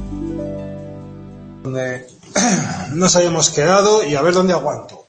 Donde nos habíamos quedado y a ver dónde aguanto.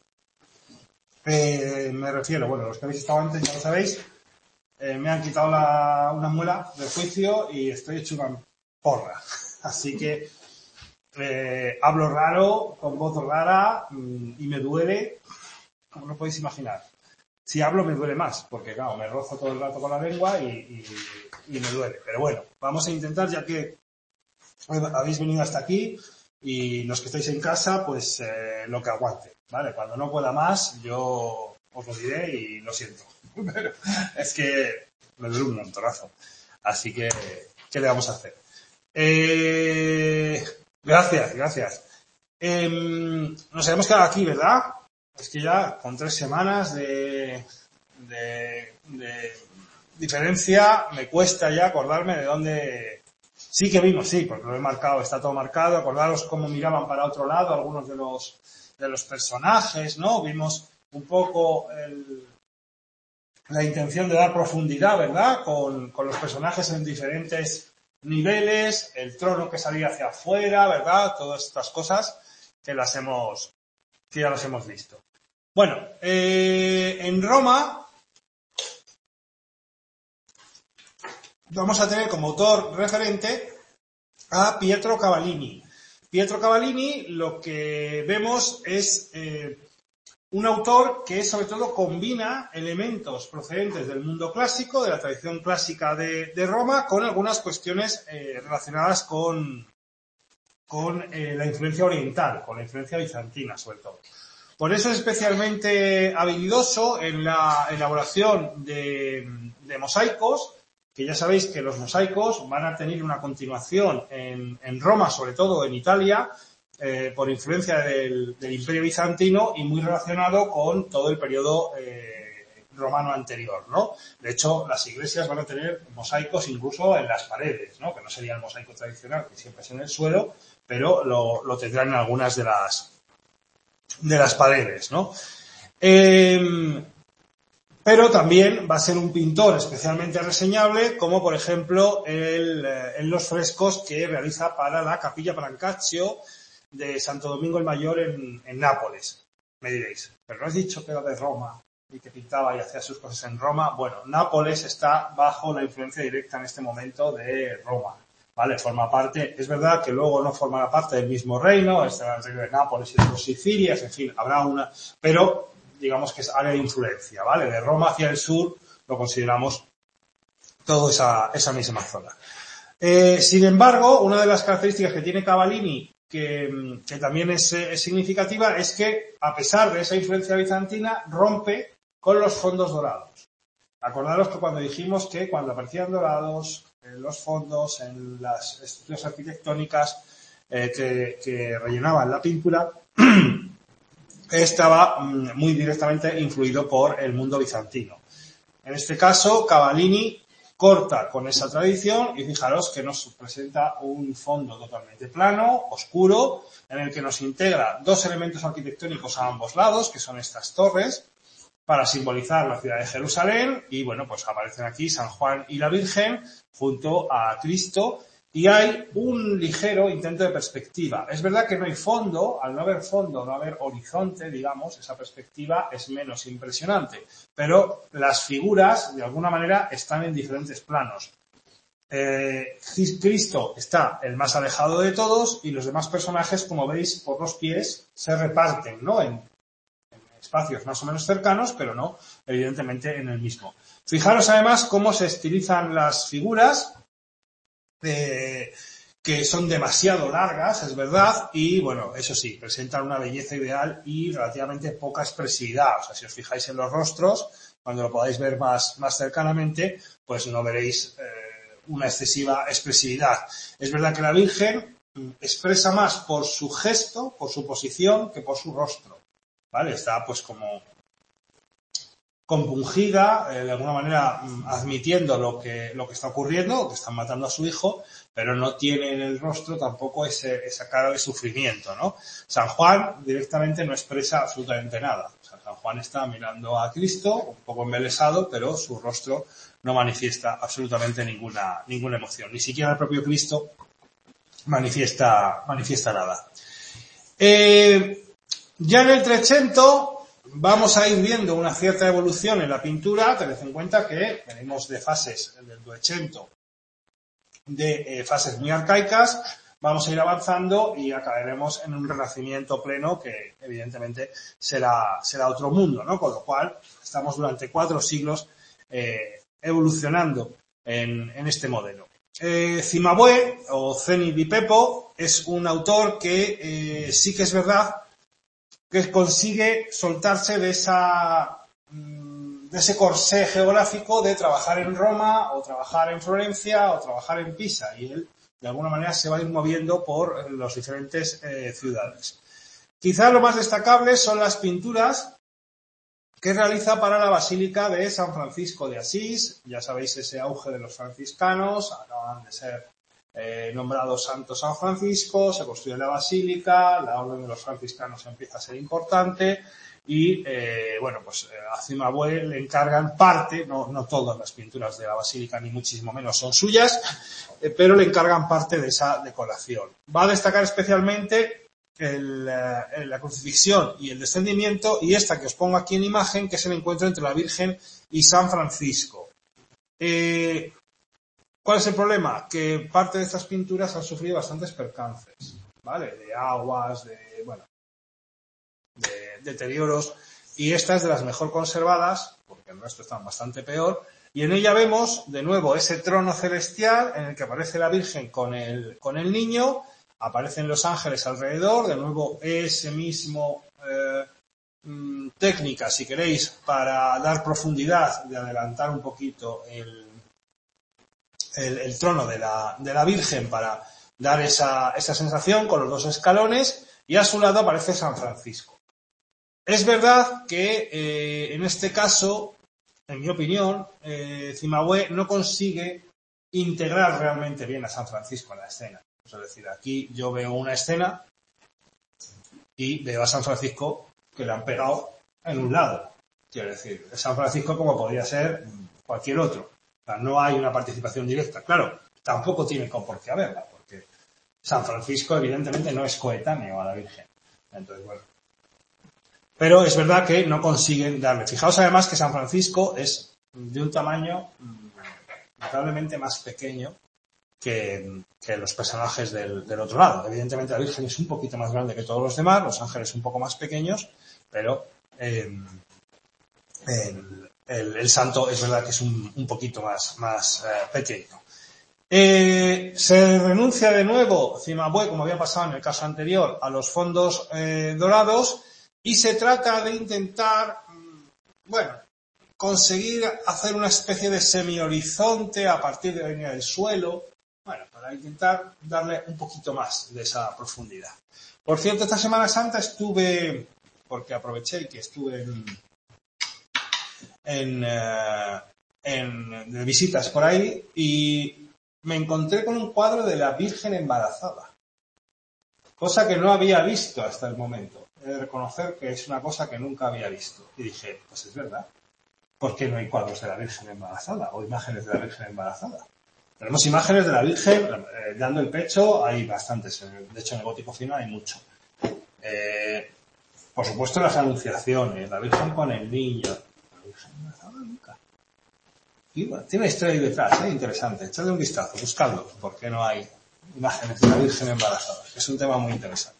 Me refiero, bueno, los que habéis estado antes ya lo sabéis, me han quitado una muela del juicio y estoy hecho una porra. Así que hablo raro, con voz rara y me duele, como no podéis imaginar. Si hablo me duele más, porque claro, me rozo todo el rato con la lengua y me duele. Pero bueno, vamos a intentar, ya que habéis venido hasta aquí y los que estáis en casa, pues lo que aguante, ¿vale? Cuando no pueda más, yo os lo diré y lo siento. Pero es que me duele un montonazo. Así que, ¿qué le vamos a hacer? Gracias. Nos habíamos quedado aquí, ¿verdad? Es que ya con 3 semanas de diferencia me cuesta ya acordarme de dónde. Sí que vimos, sí, porque lo he marcado, está todo marcado. Acordaros cómo miraban para otro lado algunos de los personajes, ¿no? Vimos un poco la intención de dar profundidad, ¿verdad? Con los personajes en diferentes niveles, el trono que salía hacia afuera, ¿verdad? Todas estas cosas que ya las hemos visto. Bueno, en Roma vamos a tener como autor referente a Pietro Cavallini. Pietro Cavallini, lo que vemos es un autor que sobre todo combina elementos procedentes del mundo clásico, de la tradición clásica de Roma, con algunas cuestiones relacionadas con la influencia oriental, con la influencia bizantina sobre todo. Por eso es especialmente habilidoso en la elaboración de mosaicos, que ya sabéis que los mosaicos van a tener una continuación en Roma, sobre todo en Italia, por influencia del Imperio Bizantino y muy relacionado con todo el periodo romano anterior, ¿no? De hecho, las iglesias van a tener mosaicos incluso en las paredes, ¿no? Que no sería el mosaico tradicional, que siempre es en el suelo, pero lo tendrán en algunas de las paredes, ¿no? Pero también va a ser un pintor especialmente reseñable, como por ejemplo en los frescos que realiza para la Capilla Brancaccio de Santo Domingo el Mayor en Nápoles. Me diréis, pero no has dicho que era de Roma y que pintaba y hacía sus cosas en Roma. Bueno, Nápoles está bajo la influencia directa en este momento de Roma, ¿vale? Forma parte, es verdad que luego no formará parte del mismo reino, está el reino de Nápoles y de los Sicilias, en fin, habrá una, pero digamos que es área de influencia, ¿vale? De Roma hacia el sur lo consideramos toda esa misma zona. Sin embargo, una de las características que tiene Cavallini que también es significativa es que, a pesar de esa influencia bizantina, rompe con los fondos dorados. Acordaros que cuando dijimos que cuando aparecían dorados en los fondos, en las estructuras arquitectónicas que rellenaban la pintura, estaba muy directamente influido por el mundo bizantino. En este caso, Cavallini corta con esa tradición y fijaros que nos presenta un fondo totalmente plano, oscuro, en el que nos integra 2 elementos arquitectónicos a ambos lados, que son estas torres, para simbolizar la ciudad de Jerusalén, y bueno, pues aparecen aquí San Juan y la Virgen junto a Cristo, y hay un ligero intento de perspectiva. Es verdad que no hay fondo, al no haber fondo, no haber horizonte, digamos, esa perspectiva es menos impresionante, pero las figuras, de alguna manera, están en diferentes planos. Cristo está el más alejado de todos y los demás personajes, como veis, por los pies se reparten, ¿no? En espacios más o menos cercanos, pero no, evidentemente, en el mismo. Fijaros además cómo se estilizan las figuras, que son demasiado largas, es verdad, y bueno, eso sí, presentan una belleza ideal y relativamente poca expresividad. O sea, si os fijáis en los rostros, cuando lo podáis ver más cercanamente, pues no veréis una excesiva expresividad. Es verdad que la Virgen expresa más por su gesto, por su posición, que por su rostro, ¿vale? Está pues como compungida, de alguna manera admitiendo lo que está ocurriendo, que están matando a su hijo, pero no tiene en el rostro tampoco esa cara de sufrimiento, ¿no? San Juan directamente no expresa absolutamente nada. O sea, San Juan está mirando a Cristo, un poco embelesado, pero su rostro no manifiesta absolutamente ninguna emoción. Ni siquiera el propio Cristo manifiesta nada. Ya en el Trecento vamos a ir viendo una cierta evolución en la pintura. Tened en cuenta que venimos de fases del Duecento, de fases muy arcaicas, vamos a ir avanzando y acabaremos en un renacimiento pleno que evidentemente será otro mundo, ¿no? Con lo cual estamos durante 4 siglos evolucionando en este modelo. Cimabue o Zeni di Pepo es un autor que sí que es verdad que consigue soltarse de ese corsé geográfico de trabajar en Roma o trabajar en Florencia o trabajar en Pisa, y él de alguna manera se va a ir moviendo por las diferentes ciudades. Quizás lo más destacable son las pinturas que realiza para la Basílica de San Francisco de Asís. Ya sabéis ese auge de los franciscanos, acaban de ser nombrados Santo San Francisco, se construye la Basílica, la orden de los franciscanos empieza a ser importante y, a Cimabue le encargan parte, no todas las pinturas de la Basílica ni muchísimo menos son suyas, pero le encargan parte de esa decoración. Va a destacar especialmente la crucifixión y el descendimiento, y esta que os pongo aquí en imagen, que es el encuentro entre la Virgen y San Francisco. ¿Cuál es el problema? Que parte de estas pinturas han sufrido bastantes percances, ¿vale? De aguas, de deterioros, y esta es de las mejor conservadas, porque el resto están bastante peor, y en ella vemos de nuevo ese trono celestial en el que aparece la Virgen con el niño. Aparecen los ángeles alrededor, de nuevo ese mismo técnica, si queréis, para dar profundidad, de adelantar un poquito el trono de la Virgen para dar esa sensación con los 2 escalones, y a su lado aparece San Francisco. Es verdad que en este caso, en mi opinión, Cimabue no consigue integrar realmente bien a San Francisco en la escena. Es decir, aquí yo veo una escena y veo a San Francisco que le han pegado en un lado. Quiero decir, San Francisco como podría ser cualquier otro. O sea, no hay una participación directa. Claro, tampoco tiene por qué haberla, porque San Francisco evidentemente no es coetáneo a la Virgen. Entonces, bueno. Pero es verdad que no consiguen darle. Fijaos además que San Francisco es de un tamaño notablemente más pequeño que los personajes del otro lado. Evidentemente la Virgen es un poquito más grande que todos los demás, los ángeles un poco más pequeños, pero el santo es verdad que es un poquito más pequeño. Se renuncia de nuevo, Cimabue, como había pasado en el caso anterior, a los fondos dorados, y se trata de intentar, conseguir hacer una especie de semi-horizonte a partir de la línea del suelo, para intentar darle un poquito más de esa profundidad. Por cierto, esta Semana Santa estuve, porque aproveché que estuve de visitas por ahí, y me encontré con un cuadro de la Virgen embarazada, cosa que no había visto hasta el momento. He de reconocer que es una cosa que nunca había visto. Y dije, pues es verdad, ¿por qué no hay cuadros de la Virgen embarazada o imágenes de la Virgen embarazada? Tenemos imágenes de la Virgen dando el pecho, hay bastantes, de hecho en el gótico fino hay mucho. Por supuesto las anunciaciones, la Virgen con el niño, la Virgen embarazada nunca. Y bueno, tiene una historia ahí detrás, interesante, echadle un vistazo, buscadlo, porque no hay imágenes de la Virgen embarazada, es un tema muy interesante.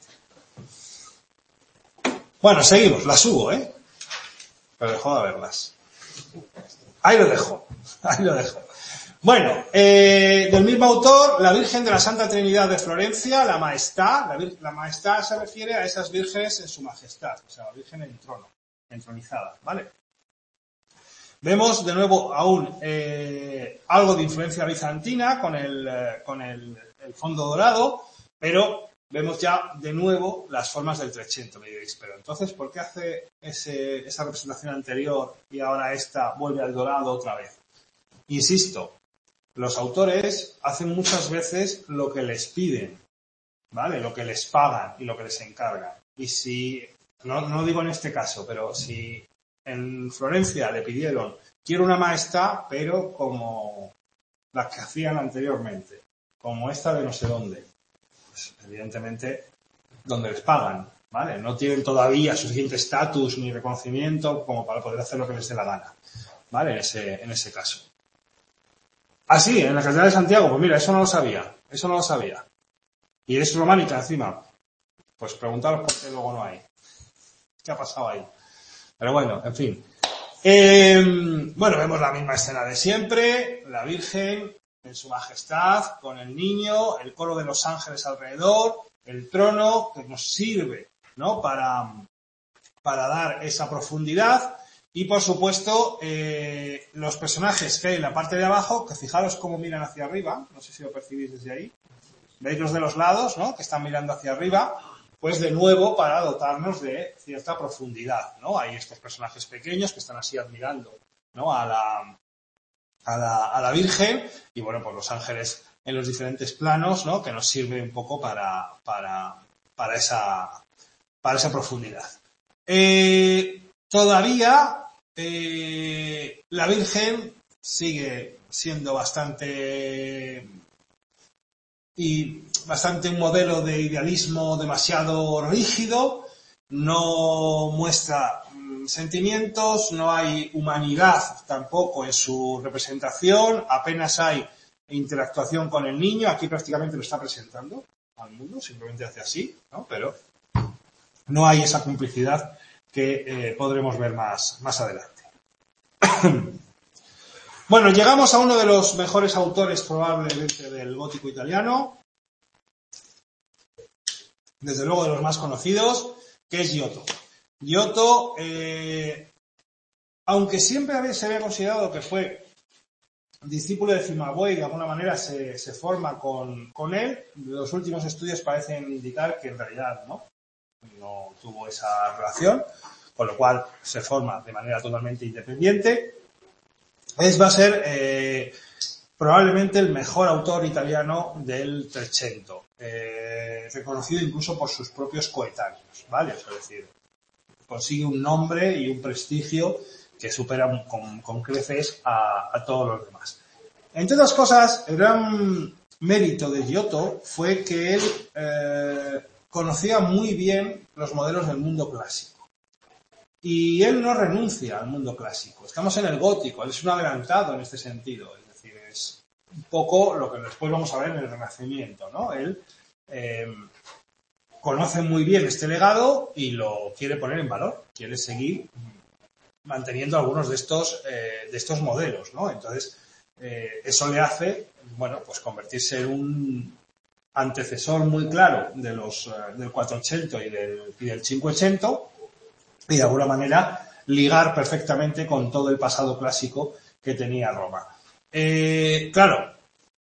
Bueno, seguimos, las subo, pero dejo de verlas. Ahí lo dejo. Bueno, del mismo autor, la Virgen de la Santa Trinidad de Florencia, la Maestà. La Maestà se refiere a esas vírgenes en su majestad, o sea, la Virgen en trono, entronizada, ¿vale? Vemos de nuevo aún algo de influencia bizantina con el fondo dorado, pero vemos ya de nuevo las formas del Trecento, me diréis, pero entonces, ¿por qué hace esa representación anterior y ahora esta vuelve al dorado otra vez? Insisto, los autores hacen muchas veces lo que les piden, ¿vale? Lo que les pagan y lo que les encargan. Y si, no digo en este caso, pero si en Florencia le pidieron, quiero una Maestà, pero como las que hacían anteriormente, como esta de no sé dónde, pues evidentemente donde les pagan, ¿vale? No tienen todavía suficiente estatus ni reconocimiento como para poder hacer lo que les dé la gana, ¿vale? En ese caso. Así, en la Catedral de Santiago, pues mira, eso no lo sabía. Y es románica encima. Pues preguntaros por qué luego no hay. ¿Qué ha pasado ahí? Pero bueno, en fin. Bueno, vemos la misma escena de siempre, la Virgen en su majestad, con el niño, el coro de los ángeles alrededor, el trono que nos sirve, ¿no? Para dar esa profundidad y, por supuesto, los personajes que hay en la parte de abajo, que fijaros cómo miran hacia arriba, no sé si lo percibís desde ahí, veis los de los lados, ¿no? Que están mirando hacia arriba, pues de nuevo para dotarnos de cierta profundidad, ¿no? Hay estos personajes pequeños que están así admirando, ¿no? A la Virgen y, bueno, pues los ángeles en los diferentes planos, ¿no? Que nos sirve un poco para esa profundidad. Todavía la Virgen sigue siendo bastante un modelo de idealismo demasiado rígido, no muestra sentimientos, no hay humanidad tampoco en su representación, apenas hay interactuación con el niño, aquí prácticamente lo está presentando al mundo, simplemente hace así, ¿no? Pero no hay esa complicidad que podremos ver más adelante. Bueno, llegamos a uno de los mejores autores probablemente del gótico italiano, desde luego de los más conocidos, que es Giotto. Giotto, aunque siempre se había considerado que fue discípulo de Cimabue y de alguna manera se forma con él, los últimos estudios parecen indicar que en realidad no tuvo esa relación, con lo cual se forma de manera totalmente independiente. Va a ser probablemente el mejor autor italiano del Trecento, reconocido incluso por sus propios coetáneos, ¿vale? Es decir, consigue un nombre y un prestigio que supera con creces a todos los demás. Entre otras cosas, el gran mérito de Giotto fue que él conocía muy bien los modelos del mundo clásico. Y él no renuncia al mundo clásico. Estamos en el gótico, él es un adelantado en este sentido. Es decir, es un poco lo que después vamos a ver en el Renacimiento, ¿no? Él conoce muy bien este legado y lo quiere poner en valor. Quiere seguir manteniendo algunos de estos modelos, ¿no? Entonces, eso le hace, bueno, pues convertirse en un antecesor muy claro de del 400 y del 500 y de alguna manera ligar perfectamente con todo el pasado clásico que tenía Roma. Claro,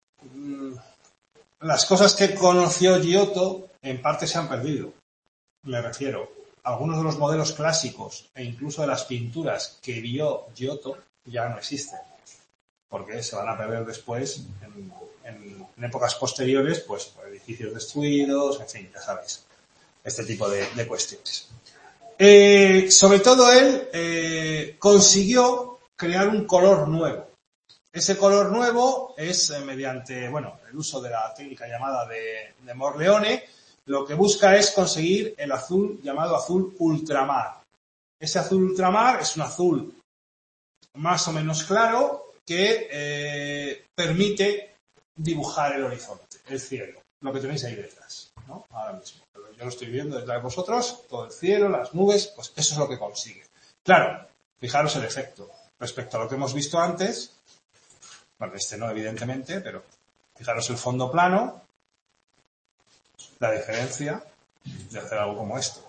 las cosas que conoció Giotto en parte se han perdido. Me refiero, algunos de los modelos clásicos e incluso de las pinturas que vio Giotto ya no existen, porque se van a perder después en épocas posteriores, pues por edificios destruidos, en fin, ya sabéis, este tipo de cuestiones. Sobre todo él consiguió crear un color nuevo. Ese color nuevo es mediante, bueno, el uso de la técnica llamada de Morleone, lo que busca es conseguir el azul llamado azul ultramar. Ese azul ultramar es un azul más o menos claro que permite dibujar el horizonte, el cielo, lo que tenéis ahí detrás, ¿no? Ahora mismo. Yo lo estoy viendo detrás de vosotros, todo el cielo, las nubes, pues eso es lo que consigue. Claro, fijaros el efecto. Respecto a lo que hemos visto antes, bueno, este no evidentemente, pero fijaros el fondo plano, la diferencia de hacer algo como esto.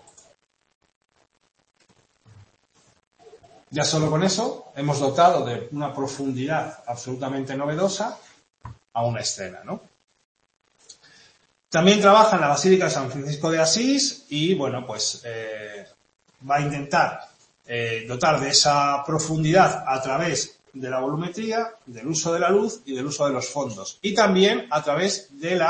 Ya solo con eso hemos dotado de una profundidad absolutamente novedosa a una escena, ¿no? También trabaja en la Basílica de San Francisco de Asís y, bueno, pues va a intentar dotar de esa profundidad a través de la volumetría, del uso de la luz y del uso de los fondos. Y también a través de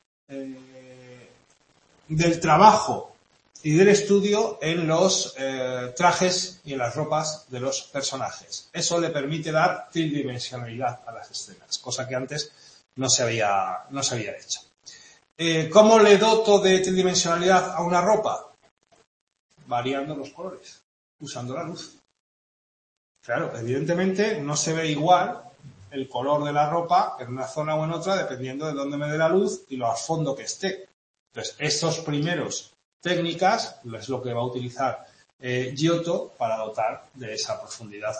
del trabajo y del estudio en los trajes y en las ropas de los personajes. Eso le permite dar tridimensionalidad a las escenas, cosa que antes no se había hecho. ¿Cómo le doto de tridimensionalidad a una ropa? Variando los colores, usando la luz. Claro, evidentemente no se ve igual el color de la ropa en una zona o en otra dependiendo de dónde me dé la luz y lo a fondo que esté. Entonces, estos primeros técnicas es lo que va a utilizar Giotto para dotar de esa profundidad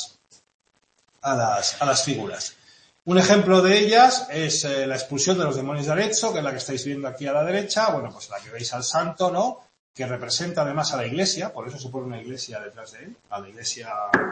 a las figuras. Un ejemplo de ellas es la expulsión de los demonios de Arezzo, que es la que estáis viendo aquí a la derecha, bueno, pues la que veis al santo, ¿no? Que representa además a la iglesia, por eso se pone una iglesia detrás de él, a la iglesia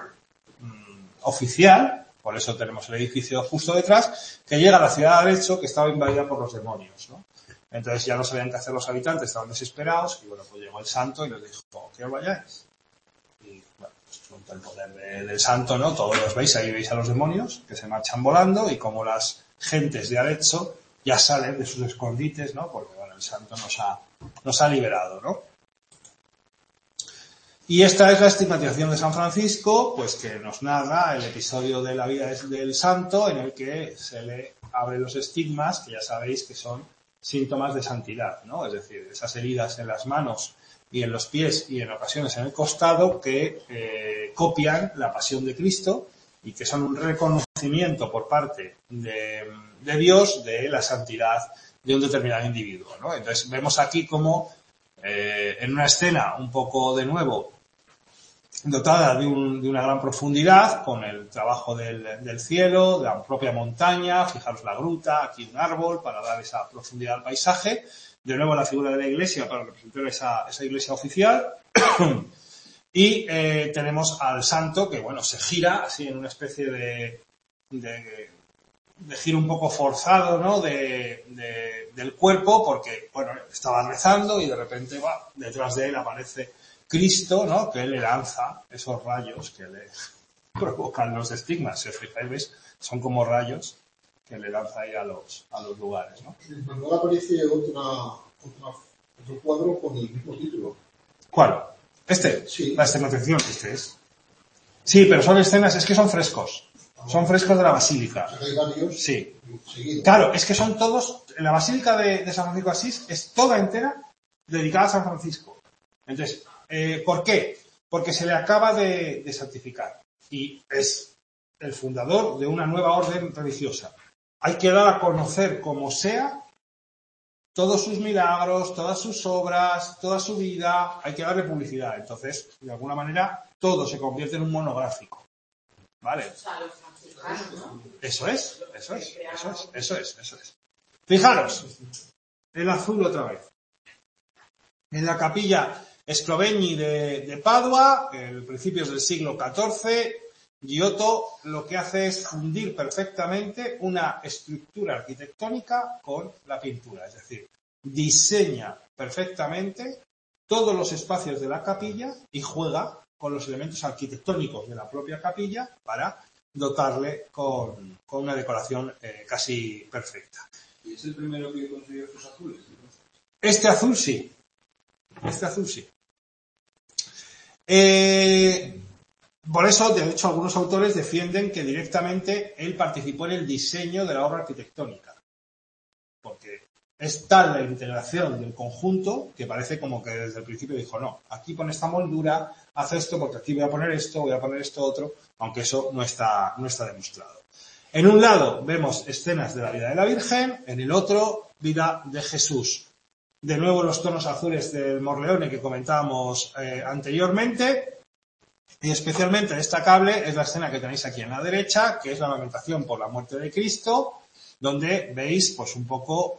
oficial, por eso tenemos el edificio justo detrás, que llega a la ciudad de Arezzo, que estaba invadida por los demonios, ¿no? Entonces ya no sabían qué hacer los habitantes, estaban desesperados, y bueno, pues llegó el santo y les dijo, ¿qué os vayáis? Y bueno, pues con el poder del santo, ¿no? Todos los veis, ahí veis a los demonios que se marchan volando, y como las gentes de Arezzo ya salen de sus escondites, ¿no? Porque bueno, el santo nos ha liberado, ¿no? Y esta es la estigmatización de San Francisco, pues que nos narra el episodio de la vida del santo en el que se le abren los estigmas, que ya sabéis que son síntomas de santidad, ¿no? Es decir, esas heridas en las manos y en los pies y en ocasiones en el costado que copian la pasión de Cristo y que son un reconocimiento por parte de Dios de la santidad de un determinado individuo, ¿no? Entonces vemos aquí como en una escena un poco de nuevo dotada de una gran profundidad, con el trabajo del cielo, de la propia montaña, fijaros la gruta, aquí un árbol para dar esa profundidad al paisaje, de nuevo la figura de la iglesia para representar esa iglesia oficial, y tenemos al santo que, bueno, se gira así en una especie de giro un poco forzado, ¿no? Del cuerpo, porque, bueno, estaba rezando y de repente, detrás de él aparece Cristo, ¿no? Que le lanza esos rayos que le provocan los estigmas. Si os fijáis, ¿veis? Son como rayos que le lanza ahí a los lugares, ¿no? En Manuel aparece otro cuadro con el mismo título. ¿Cuál? ¿Este? Sí. La estigmatización, este es. Sí, pero son escenas, es que son frescos. Son frescos de la basílica. Hay varios. Sí. Seguidos. Claro, es que son todos, la basílica de San Francisco de Asís es toda entera dedicada a San Francisco. Entonces, ¿por qué? Porque se le acaba de santificar y es el fundador de una nueva orden religiosa. Hay que dar a conocer como sea todos sus milagros, todas sus obras, toda su vida, hay que darle publicidad. Entonces, de alguna manera, todo se convierte en un monográfico. ¿Vale? O sea, los franciscanos, ¿no? Eso es. Fijaros, el azul otra vez. En la capilla Scrovegni de Padua, en principios del siglo XIV, Giotto lo que hace es fundir perfectamente una estructura arquitectónica con la pintura, es decir, diseña perfectamente todos los espacios de la capilla y juega con los elementos arquitectónicos de la propia capilla para dotarle con una decoración casi perfecta. ¿Y es el primero que consiguió estos azules? Este azul sí. Por eso, de hecho, algunos autores defienden que directamente él participó en el diseño de la obra arquitectónica. Porque es tal la integración del conjunto que parece como que desde el principio dijo, no, aquí pone esta moldura, haz esto porque aquí voy a poner esto otro, aunque eso no está demostrado. En un lado vemos escenas de la vida de la Virgen, en el otro, vida de Jesús. De nuevo los tonos azules del Morleone que comentábamos anteriormente. Y especialmente destacable es la escena que tenéis aquí en la derecha, que es la lamentación por la muerte de Cristo, donde veis pues un poco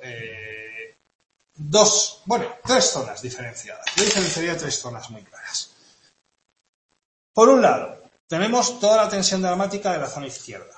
tres zonas diferenciadas. Yo diferenciaría tres zonas muy claras. Por un lado, tenemos toda la tensión dramática de la zona izquierda.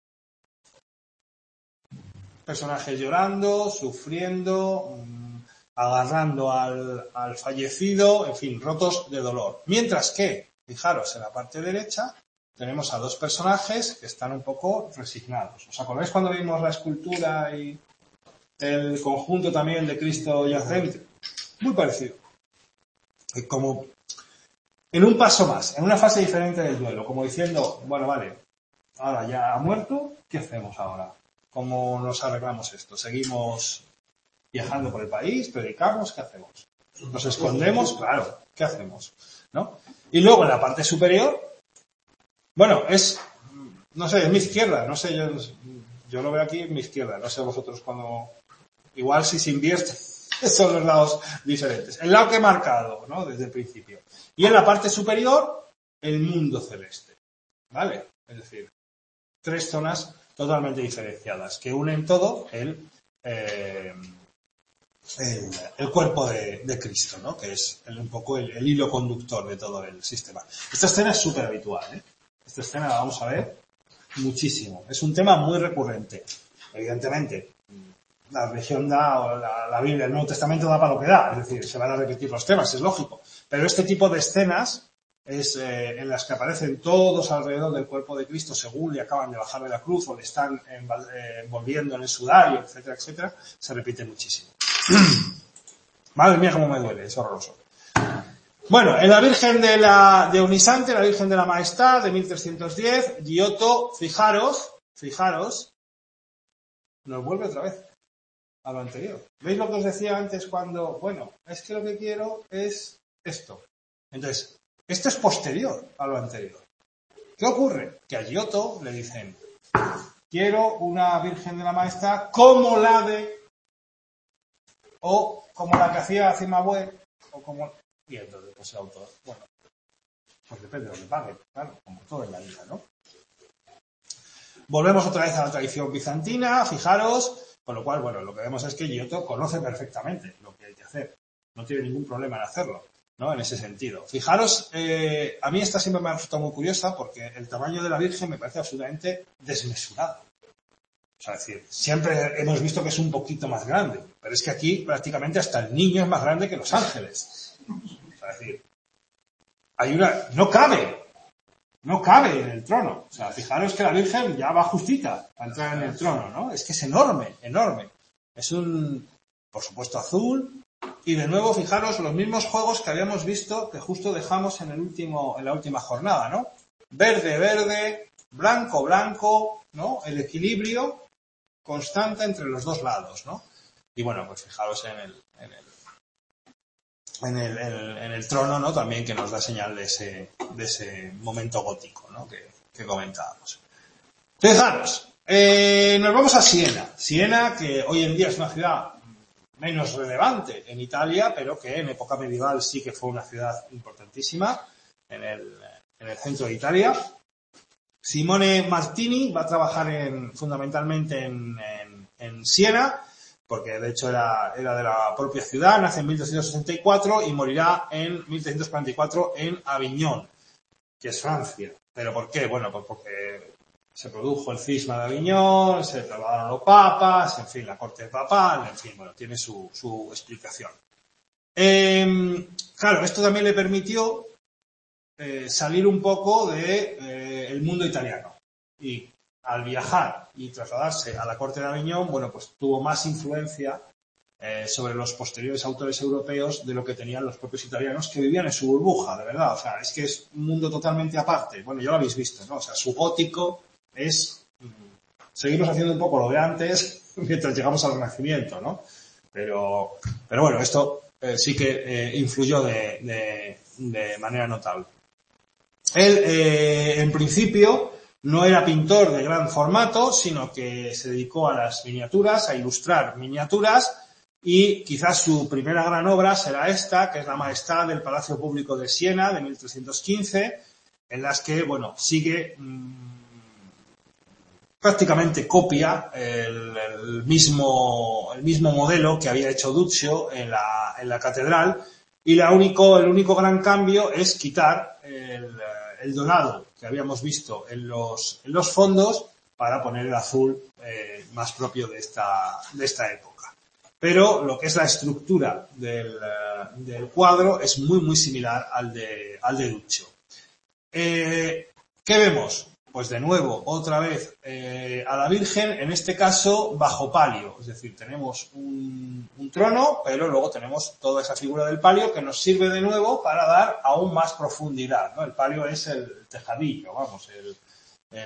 Personajes llorando, sufriendo, agarrando al fallecido, en fin, rotos de dolor. Mientras que, fijaros, en la parte derecha tenemos a dos personajes que están un poco resignados. ¿Os acordáis cuando vimos la escultura y el conjunto también de Cristo yacente? Muy parecido. Como en un paso más, en una fase diferente del duelo, como diciendo, bueno, vale, ahora ya ha muerto, ¿qué hacemos ahora? ¿Cómo nos arreglamos esto? ¿Seguimos Viajando por el país, predicamos, ¿qué hacemos? Nos escondemos, claro, ¿qué hacemos? ¿No? Y luego en la parte superior, bueno, no sé, es mi izquierda, no sé, yo lo veo aquí en mi izquierda, no sé vosotros cuando, igual si se invierte, son los lados diferentes. El lado que he marcado, ¿no? Desde el principio. Y en la parte superior, el mundo celeste, ¿vale? Es decir, 3 zonas totalmente diferenciadas, que unen todo el cuerpo de Cristo, ¿no? Que es un poco el hilo conductor de todo el sistema. Esta escena es súper habitual, ¿eh? Esta escena la vamos a ver muchísimo. Es un tema muy recurrente. Evidentemente, la religión da, o la Biblia, el Nuevo Testamento da para lo que da. Es decir, se van a repetir los temas, es lógico. Pero este tipo de escenas es en las que aparecen todos alrededor del cuerpo de Cristo según le acaban de bajar de la cruz o le están envolviendo en el sudario, etcétera, etcétera, se repite muchísimo. Madre mía, cómo me duele, es horroroso. Bueno, en la Virgen de Unisante, la Virgen de la Majestad, de 1310, Giotto, fijaros, nos vuelve otra vez a lo anterior. ¿Veis lo que os decía antes cuando, bueno, es que lo que quiero es esto? Entonces, esto es posterior a lo anterior. ¿Qué ocurre? Que a Giotto le dicen, quiero una Virgen de la Majestad como la de, o como la que hacía Cimabue, o como, y entonces pues el autor, bueno, pues depende de lo que pague, claro, como todo en la vida, ¿no? Volvemos otra vez a la tradición bizantina, fijaros, con lo cual, bueno, lo que vemos es que Giotto conoce perfectamente lo que hay que hacer, no tiene ningún problema en hacerlo, ¿no? En ese sentido. Fijaros, a mí esta siempre me ha resultado muy curiosa porque el tamaño de la Virgen me parece absolutamente desmesurado. O sea, es decir, siempre hemos visto que es un poquito más grande, pero es que aquí prácticamente hasta el niño es más grande que los ángeles. O sea, es decir, no cabe en el trono. O sea, fijaros que la Virgen ya va justita para entrar en el trono, ¿no? Es que es enorme, enorme. Es por supuesto, azul. Y de nuevo, fijaros los mismos juegos que habíamos visto que justo dejamos en la última jornada, ¿no? Verde, verde, blanco, blanco, ¿no? El equilibrio constante entre los dos lados, ¿no? Y bueno, pues fijaros en el trono, ¿no? También que nos da señal de ese momento gótico, ¿no? Que comentábamos. Fijaros, nos vamos a Siena. Siena, que hoy en día es una ciudad menos relevante en Italia, pero que en época medieval sí que fue una ciudad importantísima en el centro de Italia. Simone Martini va a trabajar fundamentalmente en Siena, porque de hecho era de la propia ciudad, nace en 1264 y morirá en 1344 en Aviñón, que es Francia. ¿Pero por qué? Bueno, pues porque se produjo el cisma de Aviñón, se trasladaron los papas, en fin, la corte papal, en fin, bueno, tiene su explicación. Claro, esto también le permitió salir un poco el mundo italiano. Y al viajar y trasladarse a la corte de Aviñón, bueno, pues tuvo más influencia sobre los posteriores autores europeos de lo que tenían los propios italianos que vivían en su burbuja, de verdad. O sea, es que es un mundo totalmente aparte. Bueno, ya lo habéis visto, ¿no? O sea, su gótico es seguimos haciendo un poco lo de antes mientras llegamos al Renacimiento, ¿no? Pero bueno, esto sí que influyó de manera notable. Él, en principio, no era pintor de gran formato, sino que se dedicó a las miniaturas, a ilustrar miniaturas, y quizás su primera gran obra será esta, que es la Majestad del Palacio Público de Siena, de 1315, en las que, bueno, sigue prácticamente copia el mismo modelo que había hecho Duccio en la catedral, y el único gran cambio es quitar el dorado que habíamos visto en los fondos para poner el azul más propio de esta época. Pero lo que es la estructura del cuadro es muy muy similar al de Duccio. ¿Qué vemos? Pues de nuevo, otra vez, a la Virgen, en este caso, bajo palio. Es decir, tenemos un trono, pero luego tenemos toda esa figura del palio que nos sirve de nuevo para dar aún más profundidad, ¿no? El palio es el tejadillo, vamos,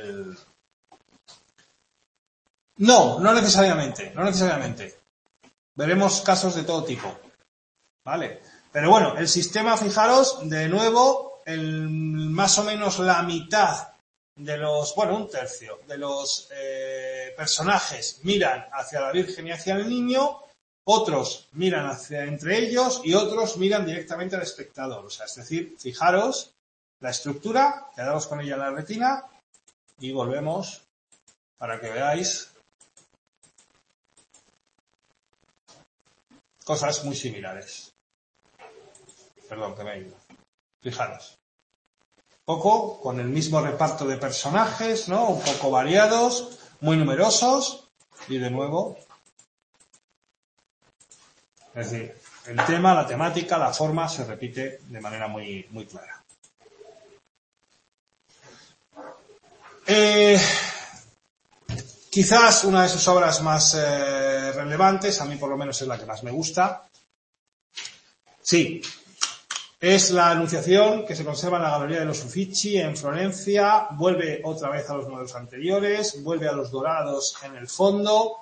No necesariamente. Veremos casos de todo tipo, ¿vale? Pero bueno, el sistema, fijaros, de nuevo, más o menos la mitad de los, bueno, un tercio de los personajes miran hacia la Virgen y hacia el niño, otros miran hacia entre ellos y otros miran directamente al espectador. O sea, es decir, fijaros la estructura, quedamos con ella en la retina y volvemos para que veáis cosas muy similares. Perdón, que me he ido. Fijaros. Un poco con el mismo reparto de personajes, ¿no? Un poco variados, muy numerosos y de nuevo. Es decir, el tema, la temática, la forma se repite de manera muy, muy clara. Quizás una de sus obras más relevantes, a mí por lo menos es la que más me gusta. Sí, es la Anunciación que se conserva en la Galería de los Uffizi en Florencia, vuelve otra vez a los modelos anteriores, vuelve a los dorados en el fondo.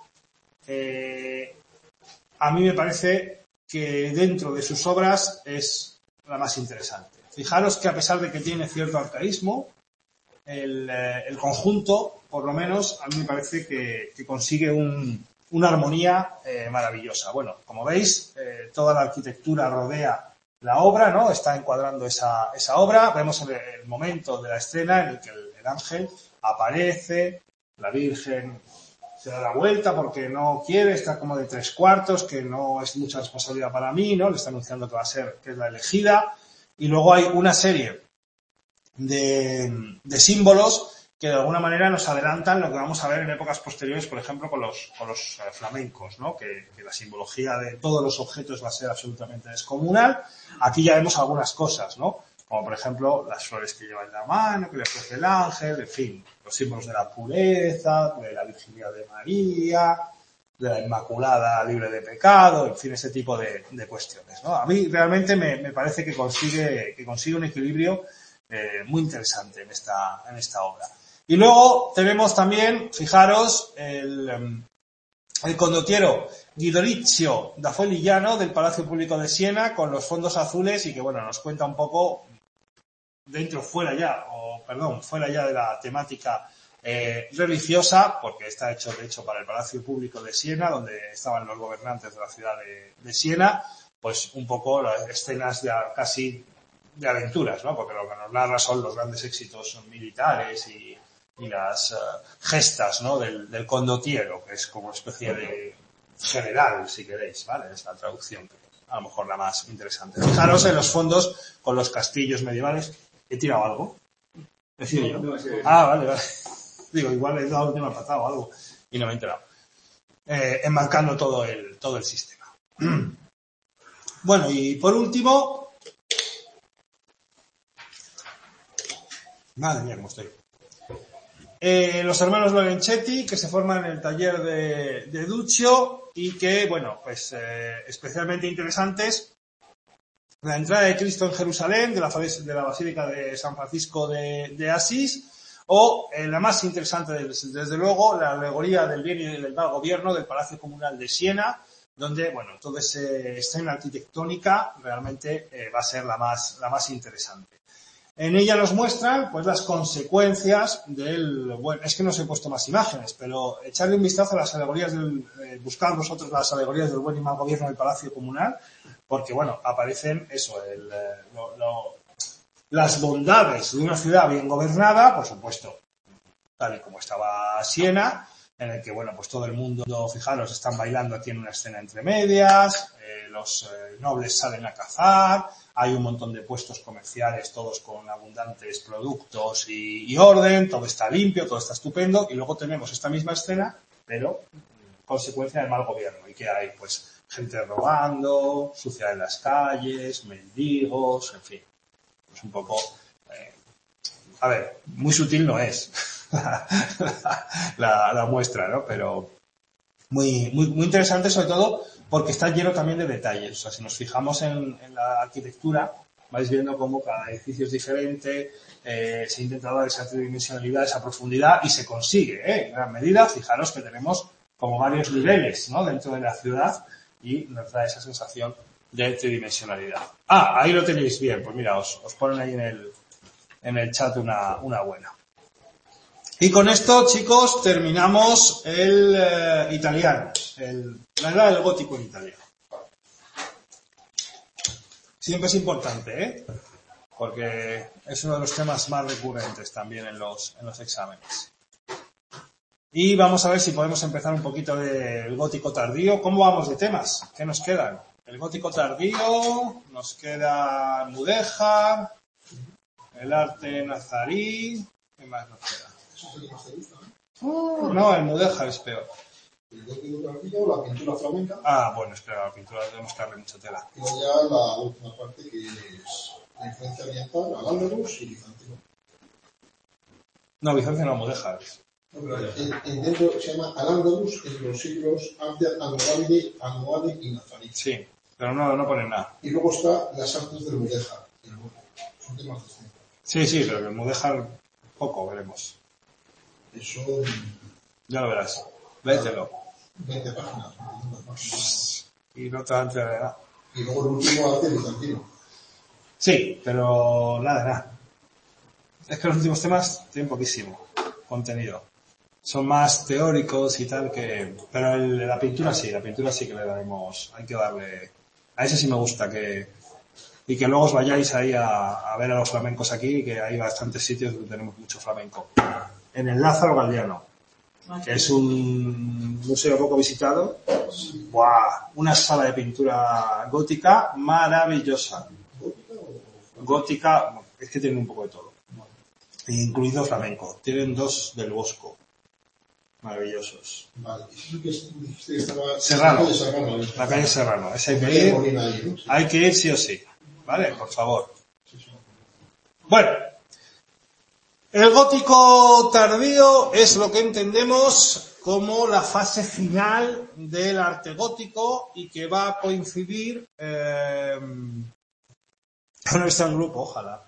A mí me parece que dentro de sus obras es la más interesante. Fijaros que a pesar de que tiene cierto arcaísmo, el conjunto, por lo menos, a mí me parece que consigue una armonía maravillosa. Bueno, como veis, toda la arquitectura rodea la obra, ¿no? Está encuadrando esa obra. Vemos el momento de la escena en el que el ángel aparece, la Virgen se da la vuelta porque no quiere, está como de 3/4, que no es mucha responsabilidad para mí, ¿no? Le está anunciando que va a ser, que es la elegida. Y luego hay una serie de símbolos que de alguna manera nos adelantan lo que vamos a ver en épocas posteriores, por ejemplo, con los flamencos, ¿no? Que la simbología de todos los objetos va a ser absolutamente descomunal. Aquí ya vemos algunas cosas, ¿no? Como por ejemplo las flores que lleva en la mano, que le ofrece el ángel, en fin, los símbolos de la pureza, de la virginidad de María, de la Inmaculada libre de pecado, en fin, ese tipo de cuestiones, ¿no? A mí realmente me parece que consigue un equilibrio muy interesante en esta obra. Y luego tenemos también, fijaros, el condottiero Guidoricio da Fogliano del Palacio Público de Siena con los fondos azules y que, bueno, nos cuenta un poco fuera ya de la temática religiosa, porque está hecho, de hecho, para el Palacio Público de Siena, donde estaban los gobernantes de la ciudad de Siena, pues un poco las escenas casi de aventuras, ¿no? Porque lo que nos narra son los grandes éxitos militares y las gestas, ¿no? del condottiero, que es como una especie de general, si queréis, ¿vale? Es la traducción, a lo mejor la más interesante. Fijaros en los fondos con los castillos medievales. ¿He tirado algo? ¿He sido yo? No, vale. Digo, igual he dado la última patada o algo y no me he enterado. Enmarcando todo el sistema. Bueno, y por último, madre mía, cómo estoy. Los hermanos Lorenzetti, que se forman en el taller de Duccio y que, bueno, pues especialmente interesantes. La entrada de Cristo en Jerusalén, de la Basílica de San Francisco de Asís, o la más interesante, desde luego, la alegoría del bien y del mal gobierno del Palacio Comunal de Siena, donde, bueno, toda esa escena arquitectónica realmente va a ser la más interesante. En ella nos muestran, pues, las consecuencias es que no os he puesto más imágenes, pero echarle un vistazo a las alegorías buscad vosotros las alegorías del buen y mal gobierno del Palacio Comunal, porque, bueno, aparecen las bondades de una ciudad bien gobernada, por supuesto, tal y como estaba Siena, en el que, bueno, pues todo el mundo, fijaros, están bailando aquí en una escena entre medias, los nobles salen a cazar, hay un montón de puestos comerciales, todos con abundantes productos y orden, todo está limpio, todo está estupendo, y luego tenemos esta misma escena, pero consecuencia del mal gobierno. ¿Y qué hay? Pues gente robando, suciedad en las calles, mendigos, en fin. Pues un poco... a ver, muy sutil no es la muestra, ¿no? Pero muy interesante, sobre todo porque está lleno también de detalles. O sea, si nos fijamos en la arquitectura, vais viendo cómo cada edificio es diferente, se intenta dar esa tridimensionalidad, esa profundidad, y se consigue, en gran medida. Fijaros que tenemos como varios niveles, ¿no? Dentro de la ciudad, y nos da esa sensación de tridimensionalidad. Ah, ahí lo tenéis bien, pues mira, os ponen ahí en el chat una buena. Y con esto, chicos, terminamos el italiano, la edad del gótico en Italia. Siempre es importante, ¿eh? Porque es uno de los temas más recurrentes también en los exámenes. Y vamos a ver si podemos empezar un poquito del gótico tardío. ¿Cómo vamos de temas? ¿Qué nos quedan? El gótico tardío, nos queda Mudéjar, el arte nazarí, ¿qué más nos queda? Eso es el que más te gusta, ¿no? No, el Mudéjar es peor. El gótico tardío, la pintura flamenca, Ah, bueno, espera, la pintura tenemos que darle mucha tela. y luego ya la última parte que es la influencia oriental, al-Ándalus y bizantino. No, Bizancio no, Mudéjar. No, pero dentro se llama al-Ándalus en los siglos antes Almohade y Nazarí. Sí, pero no ponen nada. Y luego está las artes del Mudéjar. Son temas distintos. Sí, pero el Mudéjar poco veremos. Eso, Ya lo verás. Léetelo. 20 páginas, 25 páginas. Y no te antes de nada. Y luego el último arte bizantino. Sí, pero nada. Es que los últimos temas tienen poquísimo contenido. Son más teóricos y tal que... Pero la pintura sí que le daremos... Hay que darle... A ese sí me gusta y que luego os vayáis ahí a ver a los flamencos aquí, que hay bastantes sitios donde tenemos mucho flamenco. En el Lázaro Galdiano, que es un museo poco visitado. ¡Buah! Una sala de pintura gótica maravillosa. Gótica, es que tiene un poco de todo. Incluido flamenco. Tienen 2 del Bosco. Maravillosos. Vale, y eso que dijiste que estaba... Serrano. Serrano. La calle Serrano. Ese hay que Calle ir. Molina ahí, ¿no? Sí. Hay que ir sí o sí. ¿Vale? Por favor. Sí. Bueno. El gótico tardío es lo que entendemos como la fase final del arte gótico y que va a coincidir... no está en grupo, ojalá.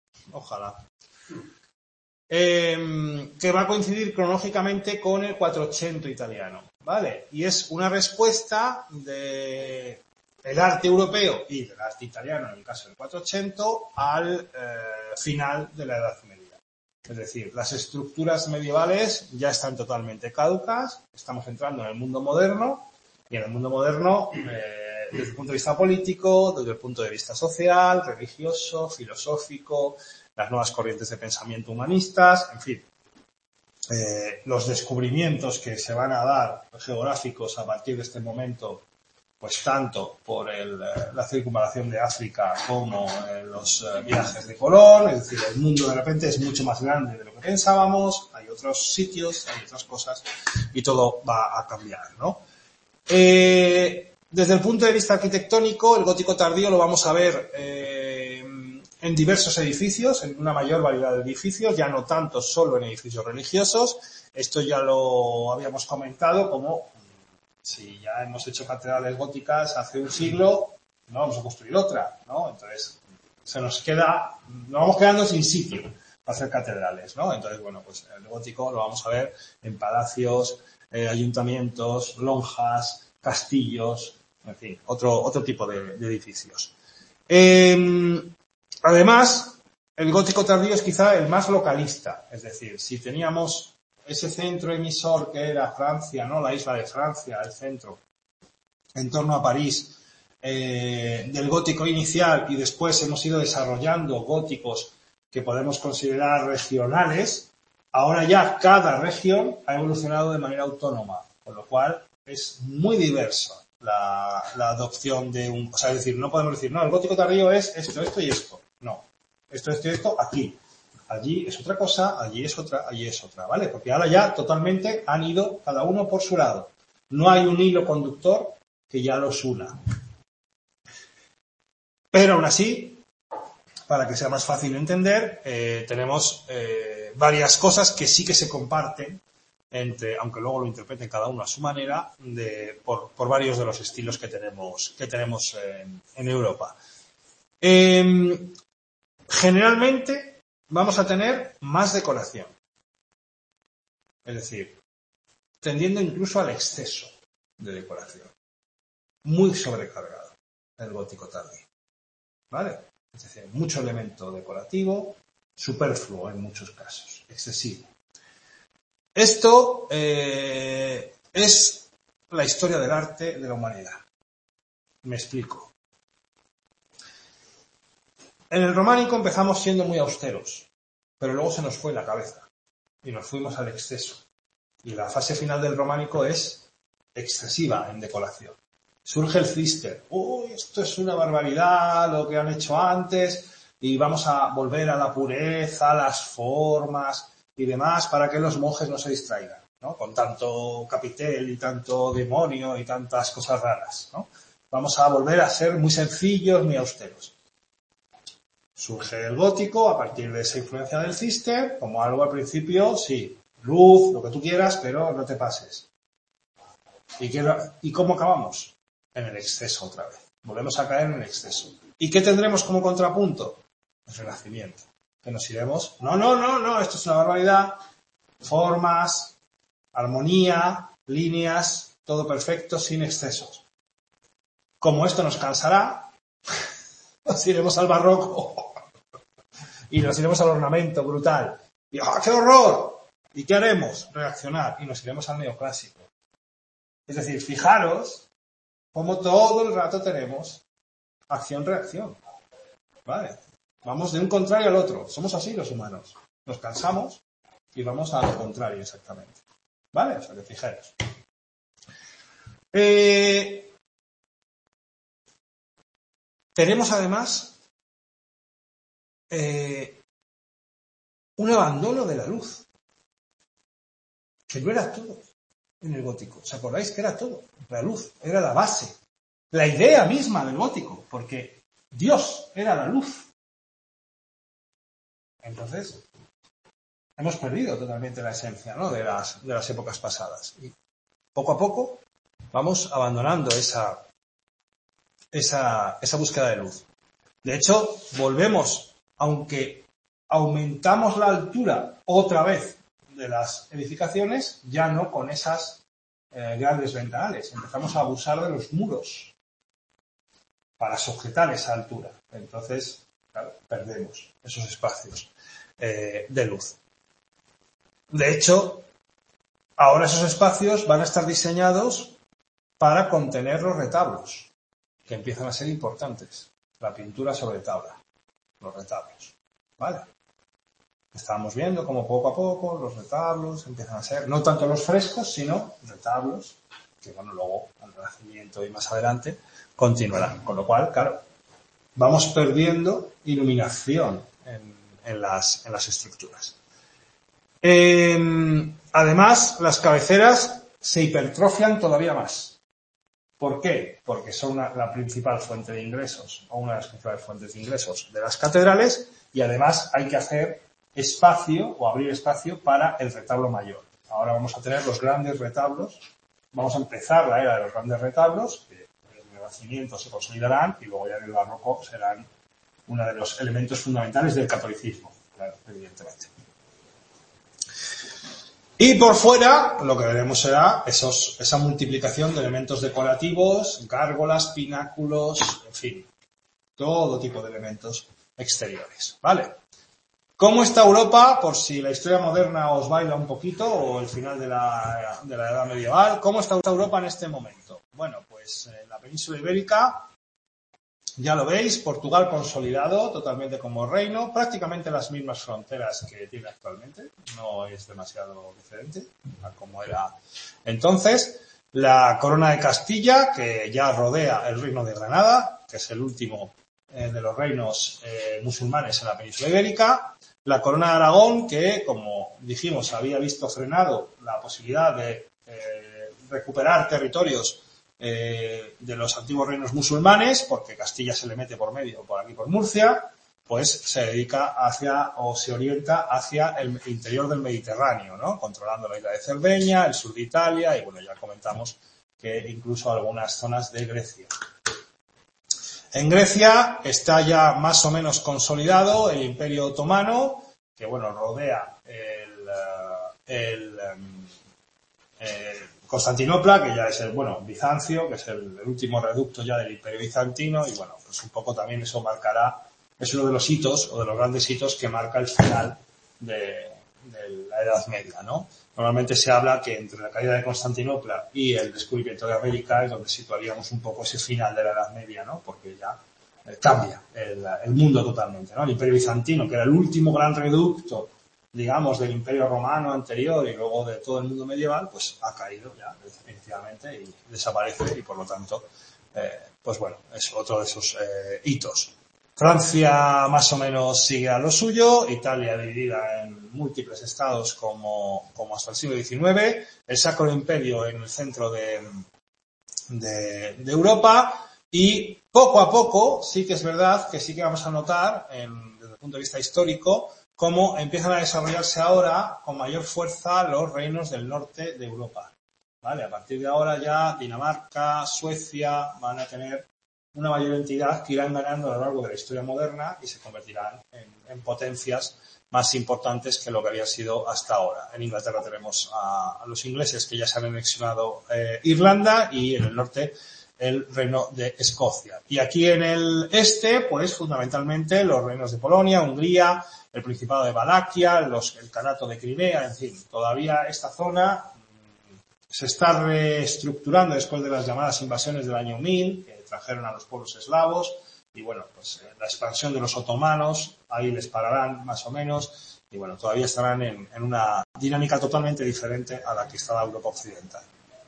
Que va a coincidir cronológicamente con el 480 italiano, ¿vale? Y es una respuesta del arte europeo y del arte italiano, en el caso del 480, al final de la Edad Media. Es decir, las estructuras medievales ya están totalmente caducas, estamos entrando en el mundo moderno, y en el mundo moderno, desde el punto de vista político, desde el punto de vista social, religioso, filosófico, las nuevas corrientes de pensamiento humanistas, en fin, los descubrimientos que se van a dar geográficos a partir de este momento, pues tanto por la circunvalación de África como los viajes de Colón, es decir, el mundo de repente es mucho más grande de lo que pensábamos, hay otros sitios, hay otras cosas y todo va a cambiar, ¿no? Desde el punto de vista arquitectónico, el gótico tardío lo vamos a ver en diversos edificios, en una mayor variedad de edificios, ya no tanto solo en edificios religiosos. Esto ya lo habíamos comentado, como si ya hemos hecho catedrales góticas hace un siglo, no vamos a construir otra, ¿no? Entonces, nos vamos quedando sin sitio para hacer catedrales, ¿no? Entonces, bueno, pues el gótico lo vamos a ver en palacios, ayuntamientos, lonjas, castillos, en fin, otro tipo de edificios. Además, el gótico tardío es quizá el más localista, es decir, si teníamos ese centro emisor que era Francia, ¿no? La isla de Francia, el centro, en torno a París, del gótico inicial, y después hemos ido desarrollando góticos que podemos considerar regionales, ahora ya cada región ha evolucionado de manera autónoma, con lo cual es muy diverso la adopción de o sea, es decir, no podemos decir, no, el gótico tardío es esto y esto. No, esto y esto aquí. Allí es otra cosa, allí es otra, ¿vale? Porque ahora ya totalmente han ido cada uno por su lado. No hay un hilo conductor que ya los una. Pero aún así, para que sea más fácil de entender, tenemos varias cosas que sí que se comparten aunque luego lo interpreten cada uno a su manera, por varios de los estilos que tenemos en Europa. Generalmente vamos a tener más decoración. Es decir, tendiendo incluso al exceso de decoración. muy sobrecargado, el gótico tardío. ¿Vale? Es decir, mucho elemento decorativo, superfluo en muchos casos, excesivo. Esto es la historia del arte de la humanidad. Me explico. En el románico empezamos siendo muy austeros, pero luego se nos fue la cabeza y nos fuimos al exceso. Y la fase final del románico es excesiva en decoración. Surge el Cister. ¡Uy, esto es una barbaridad lo que han hecho antes! Y vamos a volver a la pureza, las formas y demás para que los monjes no se distraigan, ¿no? Con tanto capitel y tanto demonio y tantas cosas raras, ¿no? Vamos a volver a ser muy sencillos, muy austeros. Surge el gótico a partir de esa influencia del Cister, como algo al principio, sí, luz, lo que tú quieras, pero no te pases. ¿Y cómo acabamos? En el exceso otra vez. Volvemos a caer en el exceso. ¿Y qué tendremos como contrapunto? El Renacimiento. Que nos iremos, no, esto es una barbaridad. Formas, armonía, líneas, todo perfecto, sin excesos. Como esto nos cansará, nos iremos al barroco. Y nos iremos al ornamento brutal. Y ¡ah, qué horror! ¿Y qué haremos? Reaccionar. Y nos iremos al neoclásico. Es decir, fijaros cómo todo el rato tenemos acción-reacción. ¿Vale? Vamos de un contrario al otro. Somos así los humanos. Nos cansamos y vamos a lo contrario exactamente. ¿Vale? O sea que fijaros. Tenemos además un abandono de la luz. Que no era todo en el gótico. ¿Os acordáis que era todo? La luz era la base. La idea misma del gótico. Porque Dios era la luz. Entonces, hemos perdido totalmente la esencia, ¿no? de las épocas pasadas. Y poco a poco vamos abandonando esa búsqueda de luz. De hecho, volvemos, aunque aumentamos la altura otra vez de las edificaciones, ya no con esas grandes ventanales. Empezamos a abusar de los muros para sujetar esa altura. Entonces, claro, perdemos esos espacios de luz. De hecho, ahora esos espacios van a estar diseñados para contener los retablos, que empiezan a ser importantes. La pintura sobre tabla, los retablos. ¿Vale? Estábamos viendo cómo poco a poco los retablos empiezan a ser, no tanto los frescos, sino retablos, que bueno, luego al Renacimiento y más adelante continuarán. Con lo cual, claro, vamos perdiendo iluminación en las estructuras. Además, las cabeceras se hipertrofian todavía más. ¿Por qué? Porque son la principal fuente de ingresos, o una de las principales fuentes de ingresos de las catedrales, y además hay que hacer espacio o abrir espacio para el retablo mayor. Ahora vamos a tener los grandes retablos, vamos a empezar la era de los grandes retablos, que en el Renacimiento se consolidarán y luego ya en el Barroco serán uno de los elementos fundamentales del catolicismo, claro, evidentemente. Y por fuera, lo que veremos será esa multiplicación de elementos decorativos, gárgolas, pináculos, en fin, todo tipo de elementos exteriores, ¿vale? ¿Cómo está Europa? Por si la historia moderna os baila un poquito, o el final de la Edad Medieval, ¿cómo está Europa en este momento? Bueno, pues en la península ibérica, ya lo veis, Portugal consolidado totalmente como reino, prácticamente las mismas fronteras que tiene actualmente, no es demasiado diferente a como era entonces. La corona de Castilla, que ya rodea el reino de Granada, que es el último de los reinos musulmanes en la península ibérica. La corona de Aragón, que, como dijimos, había visto frenado la posibilidad de recuperar territorios de los antiguos reinos musulmanes, porque Castilla se le mete por medio, por aquí por Murcia, pues se dedica se orienta hacia el interior del Mediterráneo, ¿no? Controlando la isla de Cerdeña, el sur de Italia y bueno, ya comentamos que incluso algunas zonas de Grecia. En Grecia está ya más o menos consolidado el Imperio Otomano, que bueno, rodea Constantinopla, que ya es Bizancio, que es el último reducto ya del Imperio Bizantino, y bueno, pues un poco también eso marcará, es uno de los hitos, o de los grandes hitos que marca el final de la Edad Media, ¿no? Normalmente se habla que entre la caída de Constantinopla y el descubrimiento de América es donde situaríamos un poco ese final de la Edad Media, ¿no? Porque ya cambia el mundo totalmente, ¿no? El Imperio Bizantino, que era el último gran reducto, digamos, del Imperio Romano anterior y luego de todo el mundo medieval, pues ha caído ya definitivamente y desaparece, y por lo tanto, pues bueno, es otro de esos hitos. Francia más o menos sigue a lo suyo, Italia dividida en múltiples estados como hasta el siglo XIX, el Sacro Imperio en el centro de Europa, y poco a poco sí que es verdad que sí que vamos a notar, desde el punto de vista histórico, cómo empiezan a desarrollarse ahora con mayor fuerza los reinos del norte de Europa. ¿Vale? A partir de ahora ya Dinamarca, Suecia van a tener una mayor entidad que irán ganando a lo largo de la historia moderna y se convertirán en potencias más importantes que lo que había sido hasta ahora. En Inglaterra tenemos a los ingleses, que ya se han anexionado Irlanda, y en el norte el reino de Escocia. Y aquí en el este, pues fundamentalmente los reinos de Polonia, Hungría, el Principado de Valaquia, el Kanato de Crimea, en fin, todavía esta zona se está reestructurando después de las llamadas invasiones del año 1000, que trajeron a los pueblos eslavos, y bueno, pues la expansión de los otomanos, ahí les pararán más o menos, y bueno, todavía estarán en una dinámica totalmente diferente a la que está la Europa occidental.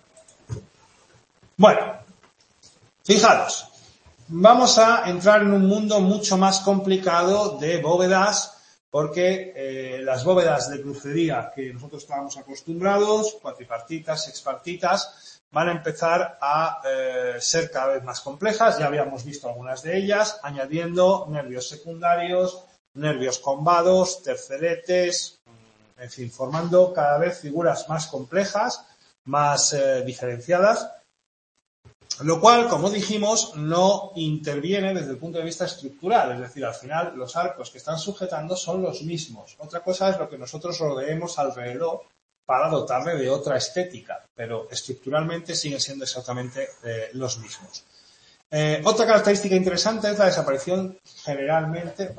Bueno, fijaros, vamos a entrar en un mundo mucho más complicado de bóvedas, porque las bóvedas de crucería que nosotros estábamos acostumbrados, cuatripartitas, sexpartitas, van a empezar a ser cada vez más complejas. Ya habíamos visto algunas de ellas, añadiendo nervios secundarios, nervios combados, terceletes, en fin, formando cada vez figuras más complejas, más diferenciadas, lo cual, como dijimos, no interviene desde el punto de vista estructural, es decir, al final los arcos que están sujetando son los mismos. Otra cosa es lo que nosotros rodeemos alrededor para dotarle de otra estética, pero estructuralmente siguen siendo exactamente los mismos. Otra característica interesante es la desaparición generalmente,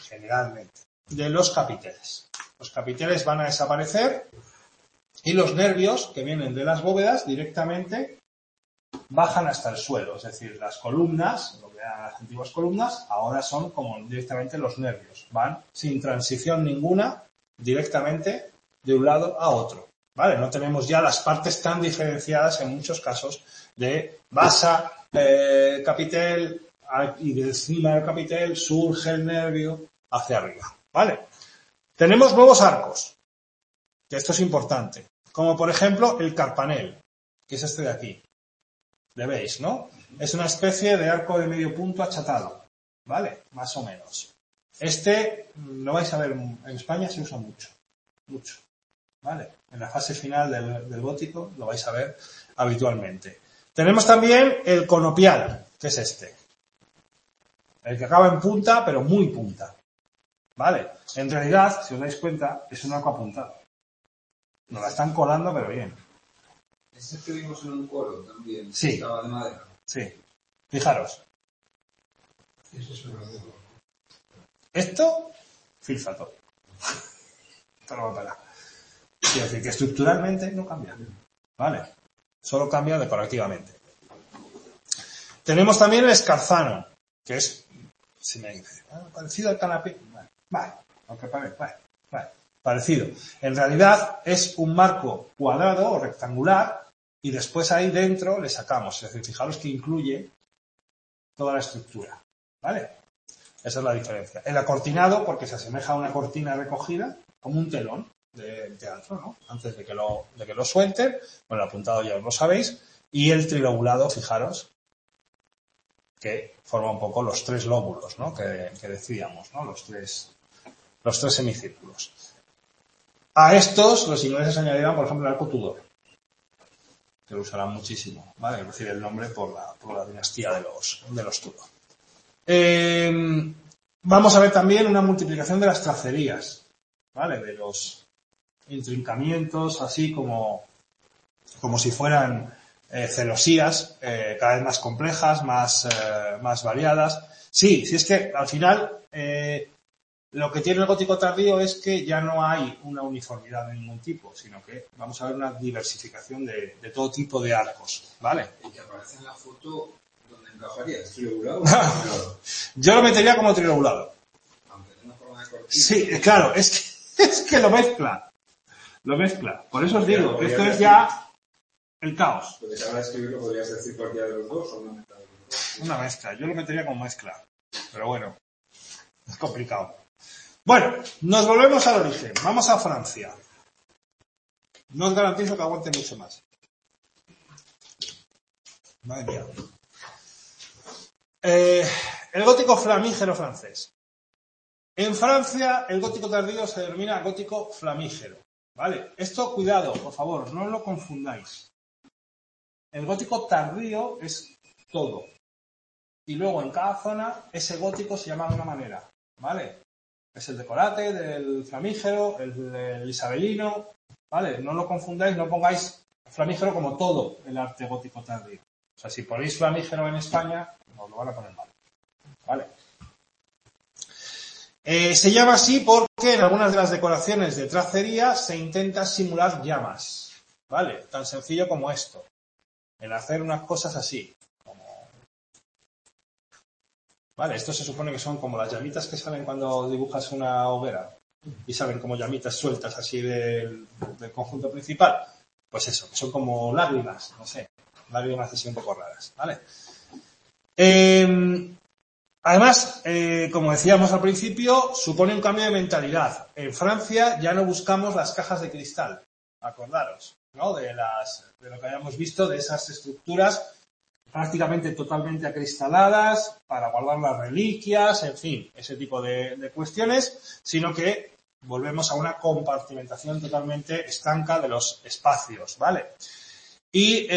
de los capiteles. Los capiteles van a desaparecer y los nervios que vienen de las bóvedas directamente bajan hasta el suelo, es decir, las columnas, lo que eran las antiguas columnas, ahora son como directamente los nervios, van sin transición ninguna directamente de un lado a otro, ¿vale? No tenemos ya las partes tan diferenciadas en muchos casos de basa, capitel, y de encima del capitel surge el nervio hacia arriba, ¿vale? Tenemos nuevos arcos, que esto es importante, como por ejemplo el carpanel, que es este de aquí. ¿Le veis, no? Es una especie de arco de medio punto achatado, ¿vale? Más o menos. Este lo vais a ver, en España se usa mucho, ¿vale? En la fase final del gótico lo vais a ver habitualmente. Tenemos también el conopial, que es este. El que acaba en punta, pero muy punta, ¿vale? En realidad, si os dais cuenta, es un arco apuntado. Nos la están colando, pero bien. Ese que vimos en un coro también. Sí. Estaba de madera. Sí. Fijaros. Ese es verdadero. Esto, fíjate. Esto no va a parar. Quiero decir que estructuralmente no cambia. ¿Vale? Solo cambia decorativamente. Tenemos también el escarzano, que es, si me dice, parecido al canapé. Vale. Aunque parece, vale. Parecido. En realidad es un marco cuadrado o rectangular y después ahí dentro le sacamos. Es decir, fijaros que incluye toda la estructura. ¿Vale? Esa es la diferencia. El acortinado, porque se asemeja a una cortina recogida, como un telón de teatro, ¿no? Antes de que lo suelten. Bueno, el apuntado ya os lo sabéis. Y el trilobulado, fijaros, que forma un poco los tres lóbulos, ¿no? Que decíamos, ¿no? Los tres semicírculos. A estos los ingleses añadirán, por ejemplo, el arco Tudor, que lo usarán muchísimo, ¿vale? Recibe el nombre por la dinastía de los Tudor. Vamos a ver también una multiplicación de las tracerías, ¿vale? De los intrincamientos, así como como si fueran celosías, cada vez más complejas, más variadas. Sí, es que al final lo que tiene el gótico tardío es que ya no hay una uniformidad de ningún tipo, sino que vamos a ver una diversificación de todo tipo de arcos, ¿vale? Y que aparece en la foto donde encajaría, ¿es trilobulado? Yo lo metería como trilobulado. Aunque de una forma de cortito. Sí, claro, es que lo mezcla. Por eso os digo, que esto es ya el caos. Porque a la hora de escribirlo podrías decir cualquiera de los dos o una mezcla de los dos. Una mezcla, yo lo metería como mezcla. Pero bueno, es complicado. Bueno, nos volvemos al origen. Vamos a Francia. No os garantizo que aguante mucho más. Madre mía. El gótico flamígero francés. En Francia, el gótico tardío se denomina gótico flamígero. ¿Vale? Esto, cuidado, por favor, no lo confundáis. El gótico tardío es todo. Y luego en cada zona, ese gótico se llama de una manera. ¿Vale? Es el decorate, del flamígero, el isabelino. ¿Vale? No lo confundáis, no pongáis flamígero como todo el arte gótico tardío. O sea, si ponéis flamígero en España, os lo van a poner mal. ¿Vale? Se llama así porque en algunas de las decoraciones de tracería se intenta simular llamas. ¿Vale? Tan sencillo como esto. En hacer unas cosas así. Vale, esto se supone que son como las llamitas que salen cuando dibujas una hoguera. Y salen como llamitas sueltas así del conjunto principal. Pues eso, son como lágrimas, no sé. Lágrimas así un poco raras. ¿Vale? Además, como decíamos al principio, supone un cambio de mentalidad. En Francia ya no buscamos las cajas de cristal, acordaros, ¿no? De lo que hayamos visto, de esas estructuras prácticamente totalmente acristaladas para guardar las reliquias, en fin, ese tipo de cuestiones, sino que volvemos a una compartimentación totalmente estanca de los espacios, ¿vale? Y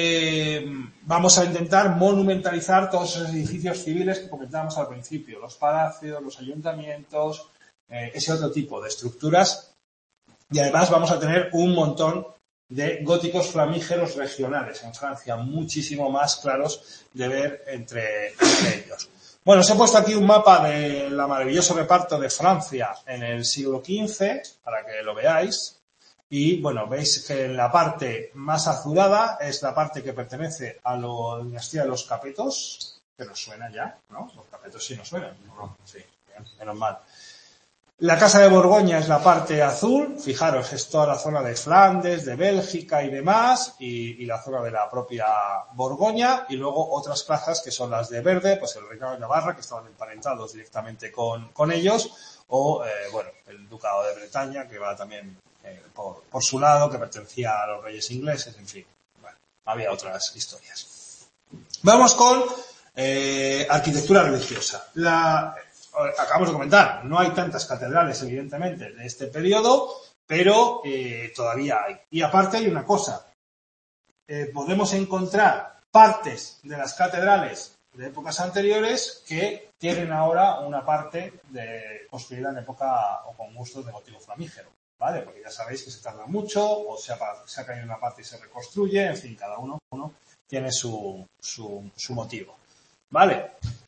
vamos a intentar monumentalizar todos esos edificios civiles que comentábamos al principio, los palacios, los ayuntamientos, ese otro tipo de estructuras. Y además vamos a tener un montón de góticos flamígeros regionales en Francia, muchísimo más claros de ver entre ellos. Bueno, os he puesto aquí un mapa del maravilloso reparto de Francia en el siglo XV, para que lo veáis. Y bueno, veis que en la parte más azulada es la parte que pertenece a la dinastía de los Capetos, que nos suena ya, ¿no? Los Capetos sí nos suenan, ¿no? Sí, bien, menos mal. La Casa de Borgoña es la parte azul, fijaros, es toda la zona de Flandes, de Bélgica y demás, y la zona de la propia Borgoña, y luego otras plazas que son las de verde, pues el Reinado de Navarra, que estaban emparentados directamente con ellos, o, bueno, el Ducado de Bretaña, que va también por su lado, que pertenecía a los reyes ingleses, en fin, bueno, había otras historias. Vamos con arquitectura religiosa. Acabamos de comentar, no hay tantas catedrales, evidentemente, de este periodo, pero todavía hay. Y aparte hay una cosa, podemos encontrar partes de las catedrales de épocas anteriores que tienen ahora una parte construida en época o con gustos de gótico flamígero, ¿vale? Porque ya sabéis que se tarda mucho, o se ha caído una parte y se reconstruye, en fin, cada uno tiene su motivo, ¿vale?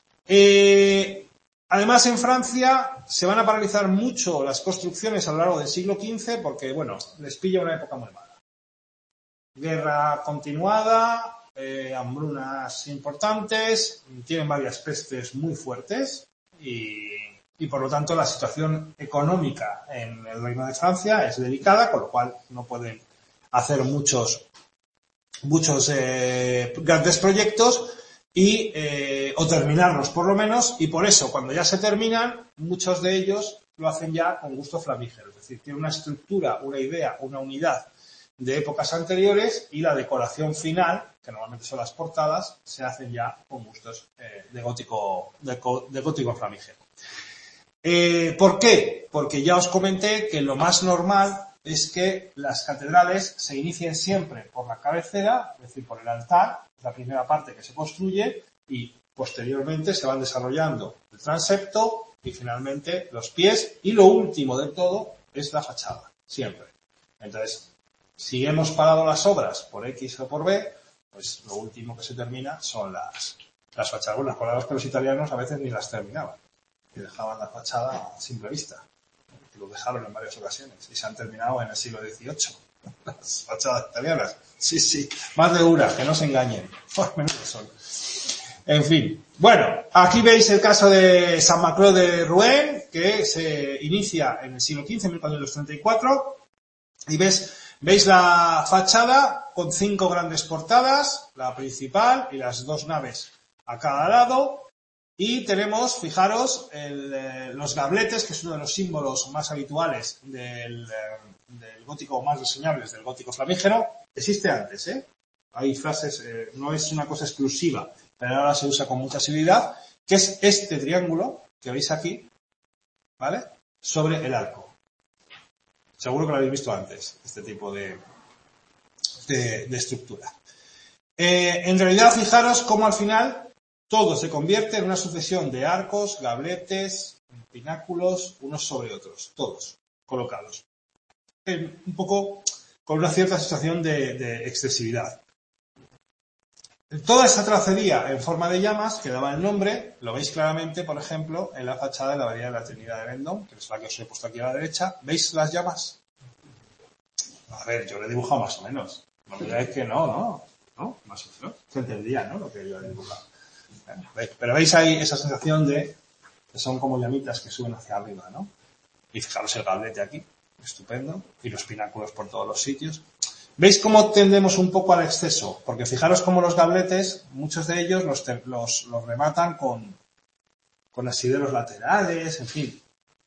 Además, en Francia se van a paralizar mucho las construcciones a lo largo del siglo XV porque, bueno, les pilla una época muy mala. Guerra continuada, hambrunas importantes, tienen varias pestes muy fuertes y por lo tanto la situación económica en el Reino de Francia es delicada, con lo cual no pueden hacer muchos grandes proyectos o terminarlos por lo menos, y por eso cuando ya se terminan, muchos de ellos lo hacen ya con gusto flamígero, es decir, tiene una estructura, una idea, una unidad de épocas anteriores y la decoración final, que normalmente son las portadas, se hacen ya con gustos de gótico flamígero. ¿Por qué? Porque ya os comenté que lo más normal es que las catedrales se inicien siempre por la cabecera, es decir, por el altar, la primera parte que se construye, y posteriormente se van desarrollando el transepto y finalmente los pies, y lo último de todo es la fachada, siempre. Entonces, Si hemos parado las obras por X o por B, pues lo último que se termina son las fachadas. Bueno, acordaos que los italianos a veces ni las terminaban y dejaban la fachada a simple vista. Lo dejaron en varias ocasiones y se han terminado en el siglo XVIII. Las fachadas italianas. Sí, más de una, que no se engañen. Menudo son. En fin. Bueno, aquí veis el caso de San Maclou de Rouen, que se inicia en el siglo XV, 1434, y veis la fachada con 5 grandes portadas, la principal y las 2 naves a cada lado, y tenemos, fijaros, los gabletes, que es uno de los símbolos más habituales del gótico, más reseñables del gótico flamígero. Existe antes, hay frases, no es una cosa exclusiva, pero ahora se usa con mucha asiduidad, que es este triángulo que veis aquí, ¿vale?, sobre el arco. Seguro que lo habéis visto antes, este tipo de estructura. En realidad, fijaros cómo al final todo se convierte en una sucesión de arcos, gabletes, pináculos, unos sobre otros, todos colocados. Un poco con una cierta sensación de excesividad. Toda esa tracería en forma de llamas que daba el nombre, lo veis claramente, por ejemplo, en la fachada de la Abadía de la Trinidad de Vendôme, que es la que os he puesto aquí a la derecha. ¿Veis las llamas? A ver, yo lo he dibujado más o menos. No me digáis que no, más o menos. Se entendía, ¿no?, lo que yo he dibujado. Bueno, pero veis ahí esa sensación de que son como llamitas que suben hacia arriba, ¿no? Y fijaros el gablete aquí, estupendo, y los pináculos por todos los sitios. ¿Veis cómo tendemos un poco al exceso? Porque fijaros cómo los gabletes, muchos de ellos los rematan con asideros laterales, en fin.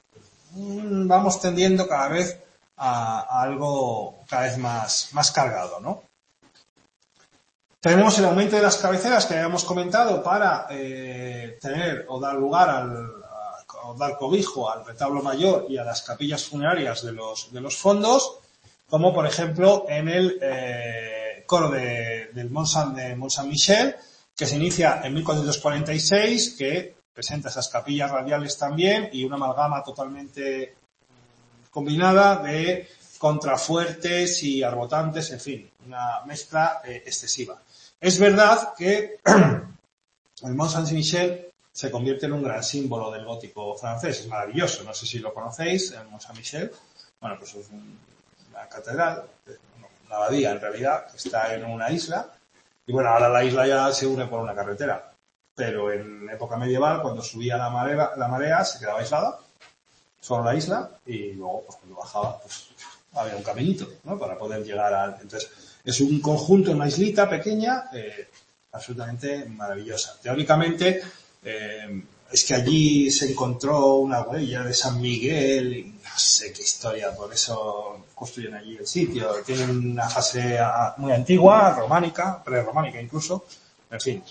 Vamos tendiendo cada vez a algo cada vez más cargado, ¿no? Tenemos el aumento de las cabeceras que habíamos comentado para tener o dar lugar o dar cobijo al retablo mayor y a las capillas funerarias de los fondos, como por ejemplo en el coro del Mont Saint-Michel, que se inicia en 1446, que presenta esas capillas radiales también y una amalgama totalmente combinada de contrafuertes y arbotantes, en fin, una mezcla excesiva. Es verdad que el Mont Saint-Michel se convierte en un gran símbolo del gótico francés. Es maravilloso, no sé si lo conocéis, el Mont Saint-Michel. Bueno, pues es una catedral, una abadía en realidad, que está en una isla. Y bueno, ahora la isla ya se une por una carretera. Pero en época medieval, cuando subía la marea se quedaba aislada, solo la isla, y luego, pues cuando bajaba, pues había un caminito, ¿no?, para poder llegar al... Entonces, es un conjunto, una islita pequeña, absolutamente maravillosa. Teóricamente, es que allí se encontró una huella de San Miguel, y no sé qué historia, por eso construyen allí el sitio. Tienen una fase muy antigua, románica, prerrománica incluso. En fin,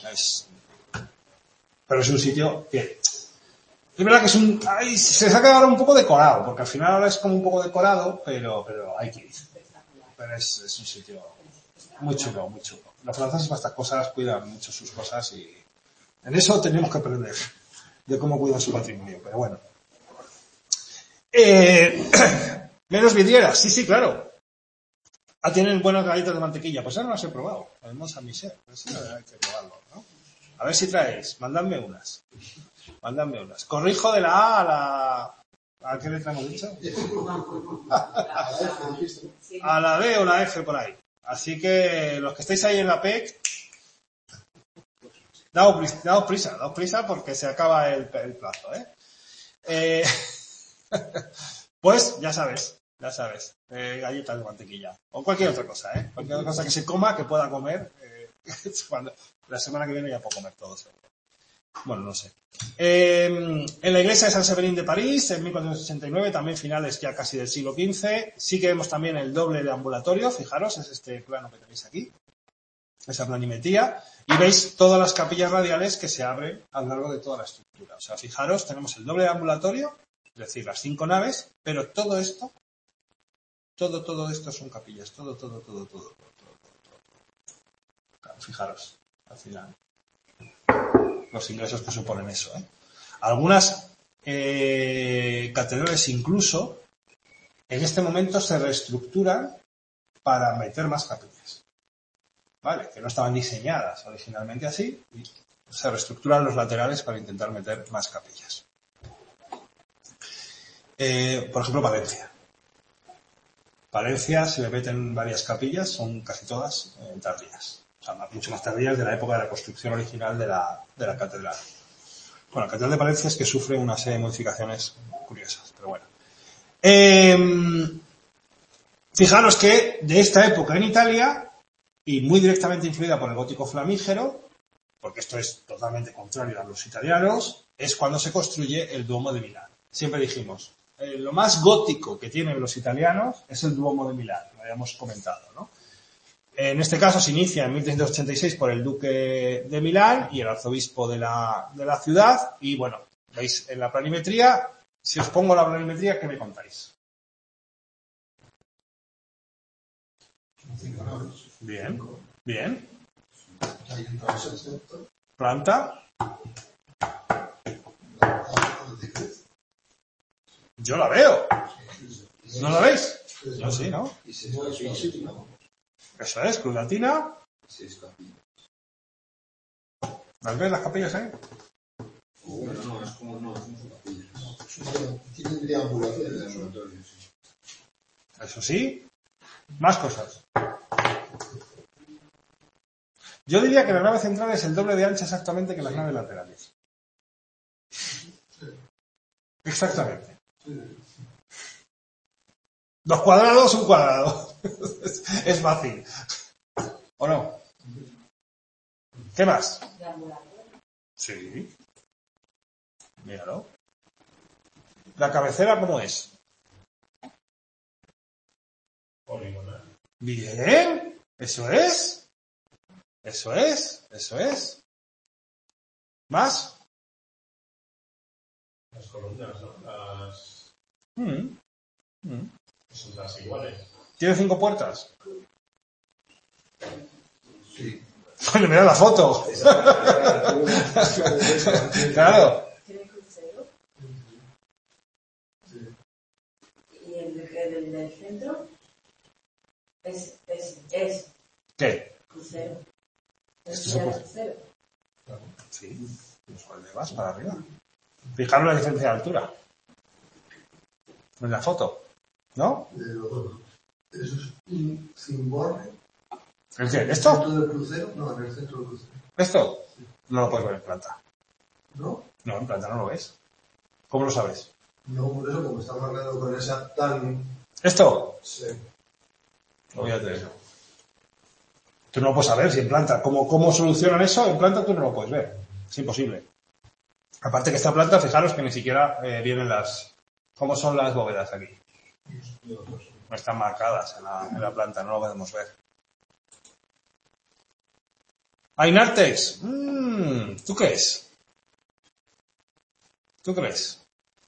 pero es un sitio que... Es verdad que se ha quedado un poco decorado, porque al final ahora es como un poco decorado, pero hay que ir. Pero es un sitio muy chulo, muy chulo. Los franceses para estas cosas cuidan mucho sus cosas y en eso tenemos que aprender de cómo cuidan su patrimonio, pero bueno. Menos vidrieras, sí, claro. Tienen buenas galletas de mantequilla, pues ahora no las he probado. El Mont Saint-Michel, pues sí, hay que probarlo, ¿no? A ver si traéis, mandadme unas. Corrijo de la A a la... ¿A qué letra hemos dicho? A la D o la F por ahí. Así que los que estáis ahí en la PEC, daos prisa porque se acaba el plazo, pues ya sabes, galletas de mantequilla. O cualquier otra cosa, cualquier otra cosa que se coma, que pueda comer. La semana que viene ya puedo comer todo seguro. Bueno, no sé. En la iglesia de San Severín de París, en 1489, también finales ya casi del siglo XV, sí que vemos también el doble de ambulatorio, fijaros, es este plano que tenéis aquí, esa planimetría, y veis todas las capillas radiales que se abren a lo largo de toda la estructura. O sea, fijaros, tenemos el doble de ambulatorio, es decir, las 5 naves, pero todo esto son capillas, todo. Claro, fijaros, al final. Los ingresos que suponen eso, Algunas catedrales incluso en este momento se reestructuran para meter más capillas. ¿Vale? Que no estaban diseñadas originalmente así y se reestructuran los laterales para intentar meter más capillas. Por ejemplo, Palencia. Palencia se le meten varias capillas, son casi todas tardías. O sea, mucho más tardías de la época de la construcción original de la catedral. Bueno, la catedral de Palencia es que sufre una serie de modificaciones curiosas, pero bueno. Fijaros que de esta época en Italia, y muy directamente influida por el gótico flamígero, porque esto es totalmente contrario a los italianos, es cuando se construye el Duomo de Milán. Siempre dijimos, lo más gótico que tienen los italianos es el Duomo de Milán, lo habíamos comentado, ¿no? En este caso se inicia en 1386 por el duque de Milán y el arzobispo de la ciudad, y bueno, veis en la planimetría, si os pongo la planimetría, ¿qué me contáis? Bien, bien. Planta. Yo la veo. ¿No la veis? Yo sí, ¿no? Eso es, cruz latina. ¿Las ves las capillas ahí? Bueno, no, es como no son capillas. Tienen triangulación. Eso sí. Más cosas. Yo diría que la nave central es el doble de ancha exactamente que las naves laterales. Exactamente. 2 cuadrados, 1 cuadrado. Es fácil. ¿O no? ¿Qué más? Sí. Míralo. ¿La cabecera cómo es? Poligonal. Bien. Eso es. Eso es. Eso es. ¿Más? Las columnas, ¿no? Son las iguales. ¿Tiene 5 puertas? Sí. Bueno, mira la foto. Claro. ¿Tiene crucero? ¿Y el del centro? Es ¿Qué? crucero. Esto Es se el puede- crucero. Sí. Pues vas para arriba. Fijaros la diferencia de altura. En la foto. ¿No? Pero eso es un cimborne. ¿El qué? ¿En el ¿Esto? centro del crucero? No, en el centro del crucero. ¿Esto? No lo puedes ver en planta. ¿No? No, en planta no lo ves. ¿Cómo lo sabes? No, por eso, como está marcado con esa tan... ¿Esto? Sí. Olvídate de eso. Tú no lo puedes saber si en planta. ¿Cómo solucionan eso? En planta tú no lo puedes ver. Es imposible. Aparte que esta planta, fijaros que ni siquiera vienen las... ¿Cómo son las bóvedas aquí? No están marcadas en la planta, no lo podemos ver. Ainartex. ¿Tú qué es? ¿Tú crees?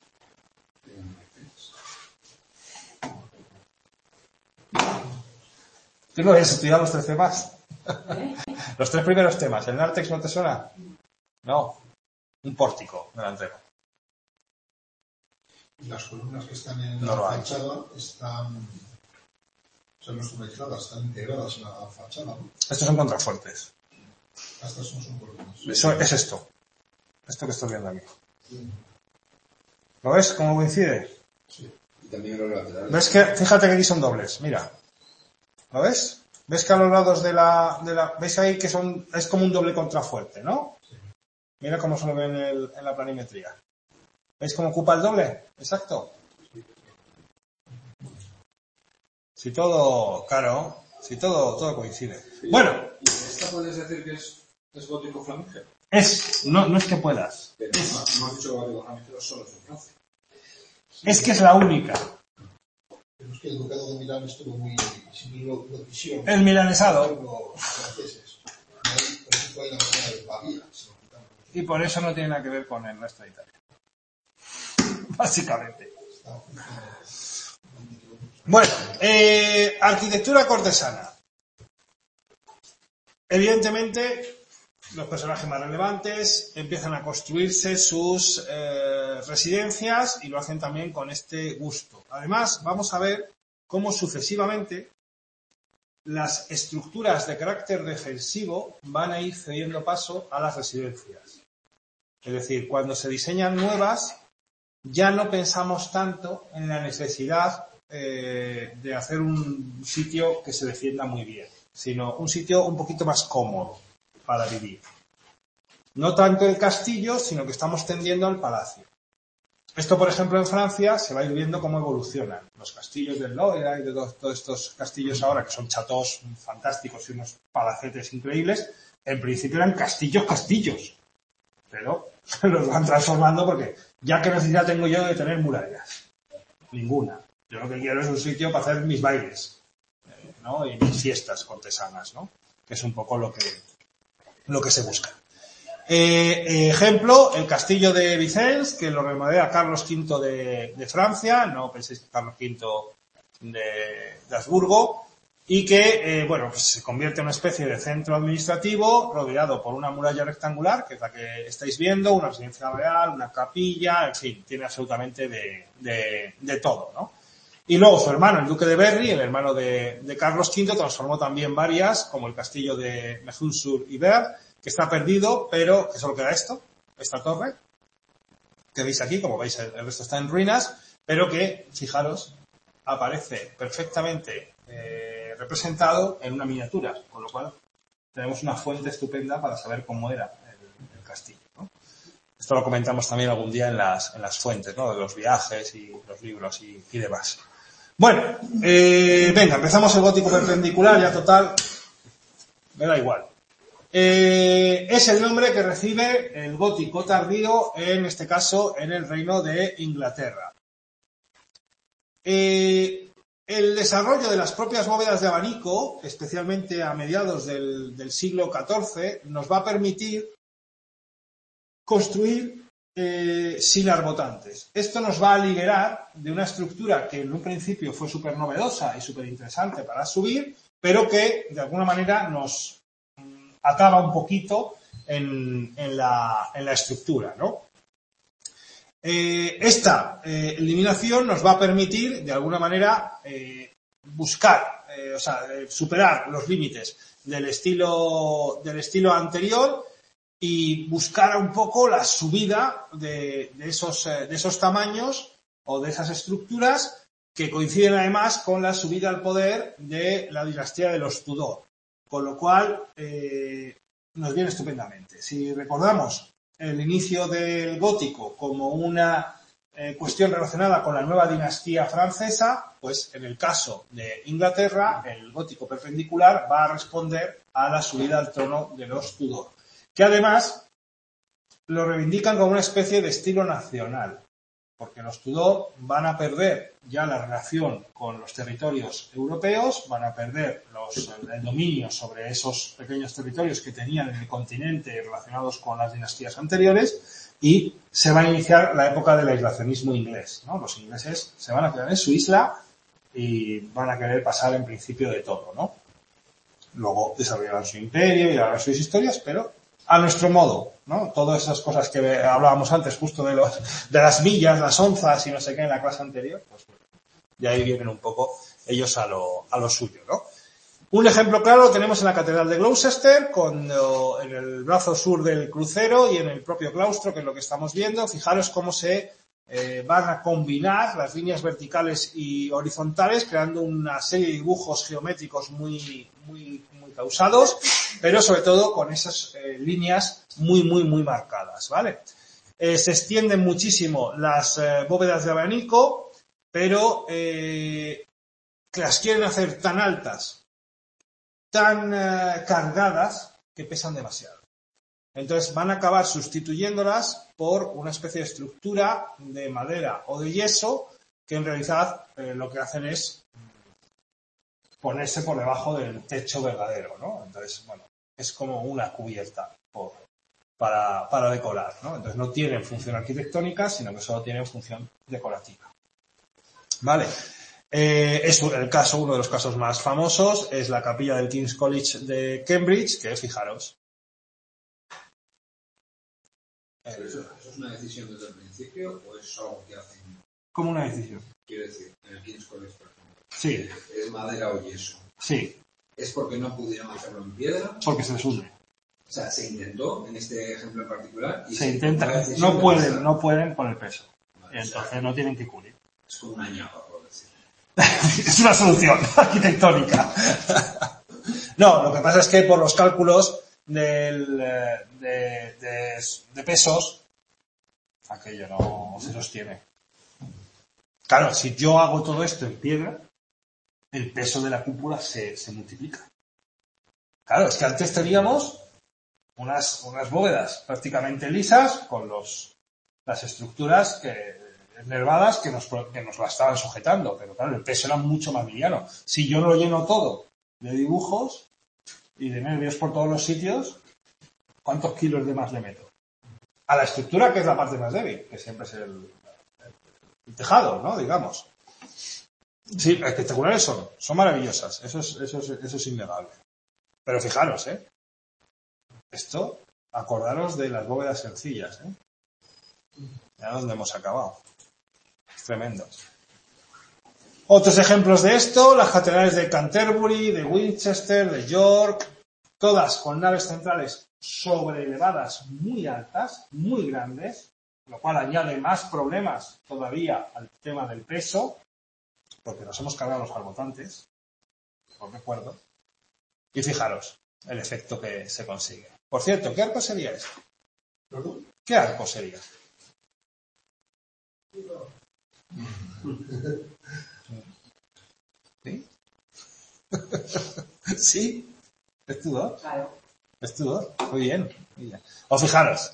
¿Tú no habías estudiado los 3 temas? Los 3 primeros temas. ¿El Nartex no te suena? No. Un pórtico delantero. Las columnas que están en No lo la hay. fachada están... O sea, no están aisladas, están integradas en la fachada, ¿no? Estos son contrafuertes. Estas no son columnas. Eso es esto. Esto que estoy viendo aquí. ¿Lo ves cómo coincide? Sí. Y también los laterales. ¿Ves que, fíjate que aquí son dobles, mira. ¿Lo ves? ¿Ves que a los lados de la ¿ves ahí que es como un doble contrafuerte, ¿no? Sí. Mira cómo se lo ve en la planimetría. ¿Veis cómo ocupa el doble? Exacto. Si todo, claro, si todo coincide. Bueno, ¿Y esta puedes decir que es gótico flamígero? no es que puedas. Pero no has dicho gótico flamígero solo en Francia. Es que es la única. Pero es que el ducado de Milán estuvo muy... Siempre lo quisieron. El milanesado. Los franceses. Y ahí, por ejemplo, hay la manera de Baviera. Se lo quitaron. Y por eso no tiene nada que ver con el resto de Italia. Básicamente. Está Bueno, arquitectura cortesana. Evidentemente, los personajes más relevantes empiezan a construirse sus residencias y lo hacen también con este gusto. Además, vamos a ver cómo sucesivamente las estructuras de carácter defensivo van a ir cediendo paso a las residencias. Es decir, cuando se diseñan nuevas, ya no pensamos tanto en la necesidad de hacer un sitio que se defienda muy bien, sino un sitio un poquito más cómodo para vivir. No tanto el castillo, sino que estamos tendiendo al palacio. Esto, por ejemplo, en Francia se va a ir viendo cómo evolucionan. Los castillos del Loira y de todos estos castillos ahora, que son chateaux fantásticos y unos palacetes increíbles, en principio eran castillos. Pero los van transformando porque ya que necesidad tengo yo de tener murallas. Ninguna. Yo lo que quiero es un sitio para hacer mis bailes, ¿no? Y mis fiestas cortesanas, ¿no? Que es un poco lo que se busca. Ejemplo, el castillo de Vicence, que lo remodela Carlos V de Francia, no penséis que Carlos V de Habsburgo, y que, pues se convierte en una especie de centro administrativo rodeado por una muralla rectangular, que es la que estáis viendo, una residencia real, una capilla, en fin, tiene absolutamente de todo, ¿no? Y luego su hermano, el duque de Berry, el hermano de Carlos V, transformó también varias, como el castillo de Mehun-sur-Yvette, que está perdido, pero que solo queda esta torre, que veis aquí, como veis el resto está en ruinas, pero que, fijaros, aparece perfectamente representado en una miniatura, con lo cual tenemos una fuente estupenda para saber cómo era el castillo, ¿no? Esto lo comentamos también algún día en las fuentes, ¿no? De los viajes y los libros y demás. Bueno, venga, empezamos el gótico perpendicular, ya total, me da igual. Es el nombre que recibe el gótico tardío, en este caso en el Reino de Inglaterra. El desarrollo de las propias bóvedas de abanico, especialmente a mediados del siglo XIV, nos va a permitir construir sin arbotantes. Esto nos va a liberar de una estructura que en un principio fue súper novedosa y súper interesante para subir, pero que de alguna manera nos ataba un poquito en la estructura, ¿no? Esta eliminación nos va a permitir, de alguna manera, buscar, superar los límites del estilo anterior y buscar un poco la subida de esos tamaños o de esas estructuras que coinciden además con la subida al poder de la dinastía de los Tudor. Con lo cual, nos viene estupendamente. Si recordamos el inicio del gótico como una cuestión relacionada con la nueva dinastía francesa, pues en el caso de Inglaterra, el gótico perpendicular va a responder a la subida al trono de los Tudor, que además lo reivindican como una especie de estilo nacional, porque los Tudor van a perder ya la relación con los territorios europeos, van a perder el dominio sobre esos pequeños territorios que tenían en el continente relacionados con las dinastías anteriores, y se va a iniciar la época del aislacionismo inglés, ¿no? Los ingleses se van a quedar en su isla y van a querer pasar en principio de todo, ¿no? Luego desarrollarán su imperio y harán sus historias, pero a nuestro modo, ¿no? Todas esas cosas que hablábamos antes, justo de las millas, las onzas y no sé qué en la clase anterior, pues de ahí vienen un poco ellos a lo suyo, ¿no? Un ejemplo claro lo tenemos en la Catedral de Gloucester, en el brazo sur del crucero y en el propio claustro, que es lo que estamos viendo. Fijaros cómo se van a combinar las líneas verticales y horizontales, creando una serie de dibujos geométricos muy causados, pero sobre todo con esas líneas muy marcadas, ¿vale? Se extienden muchísimo las bóvedas de abanico, pero las quieren hacer tan altas, tan cargadas, que pesan demasiado. Entonces van a acabar sustituyéndolas por una especie de estructura de madera o de yeso que en realidad lo que hacen es ponerse por debajo del techo verdadero, ¿no? Entonces, bueno, es como una cubierta para decorar, ¿no? Entonces no tienen función arquitectónica, sino que solo tienen función decorativa. Vale. Es uno de los casos más famosos, es la capilla del King's College de Cambridge, que fijaros. ¿Eso es una decisión desde el principio o es algo que hacen? Como una decisión. Quiero decir, en el King's College, por ejemplo. Sí. ¿Es madera o yeso? Sí. es porque no pudieron hacerlo en piedra. Porque se les hunde. O sea, se intentó en este ejemplo en particular. Y Se intenta, tomó la decisión no pueden por el peso. Vale, Y entonces no tienen que cubrir. es como una ñapa, por decir. Es una solución arquitectónica. No, lo que pasa es que por los cálculos de pesos, aquello no se sostiene. Claro, si yo hago todo esto en piedra, el peso de la cúpula se multiplica. Claro, es que antes teníamos unas bóvedas prácticamente lisas con las estructuras nervadas que nos la estaban sujetando, pero claro, el peso era mucho más liviano. Si yo no lo lleno todo de dibujos y de nervios por todos los sitios, ¿cuántos kilos de más le meto? A la estructura, que es la parte más débil, que siempre es el tejado, ¿no? Digamos. Sí, espectaculares son maravillosas, eso es innegable. Pero fijaros, esto, acordaros de las bóvedas sencillas, Ya donde hemos acabado. Es tremendo. Otros ejemplos de esto, las catedrales de Canterbury, de Winchester, de York, todas con naves centrales sobreelevadas, muy altas, muy grandes, lo cual añade más problemas todavía al tema del peso, porque nos hemos cargado los arbotantes, os recuerdo. Y fijaros el efecto que se consigue. Por cierto, ¿qué arco sería esto? ¿Perdón? ¿Qué arco sería? ¿Sí? ¿Sí? ¿Es Tudor? Claro. ¿Es Tudor? Muy bien, muy bien. O fijaros.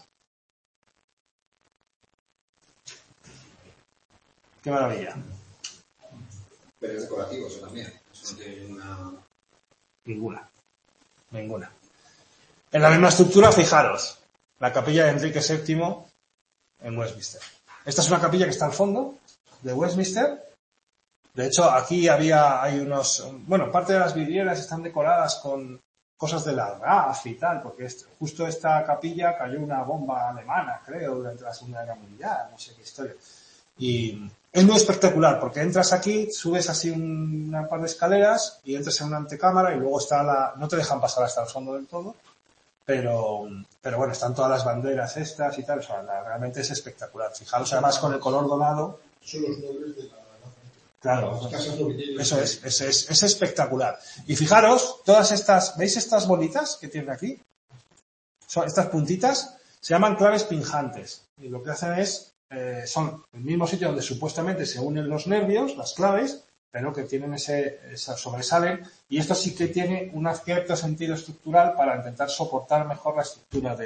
Qué maravilla. Pero es decorativo eso también. Eso no tiene ninguna... Ninguna. En la misma estructura, fijaros, la capilla de Enrique VII en Westminster. Esta es una capilla que está al fondo de Westminster. De hecho, aquí hay unos... Bueno, parte de las vidrieras están decoradas con cosas de la RAF y tal, porque justo esta capilla cayó una bomba alemana, creo, durante la Segunda Guerra Mundial, no sé qué historia. Y es muy espectacular, porque entras aquí, subes así una par de escaleras y entras en una antecámara y luego no te dejan pasar hasta el fondo del todo, pero bueno, están todas las banderas estas y tal, o sea, realmente es espectacular. Fijaros además con el color dorado. Son los nobles de la... Claro, Las casas nobiliarias. eso es espectacular. Y fijaros, todas estas, ¿veis estas bolitas que tienen aquí? Estas puntitas se llaman claves pinjantes. Y lo que hacen es, son el mismo sitio donde supuestamente se unen los nervios, las claves, pero que tienen sobresalen. Y esto sí que tiene un cierto sentido estructural para intentar soportar mejor la estructura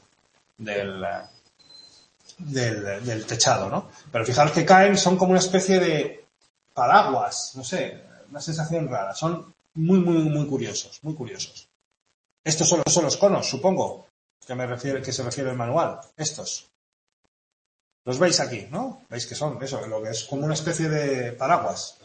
del techado, ¿no? Pero fijaros que caen, son como una especie de paraguas, no sé, una sensación rara. Son muy, muy, muy curiosos, muy curiosos. Estos son los conos, supongo, que se refiere el manual. Estos. Los veis aquí, ¿no? Veis que son eso, lo que es como una especie de paraguas.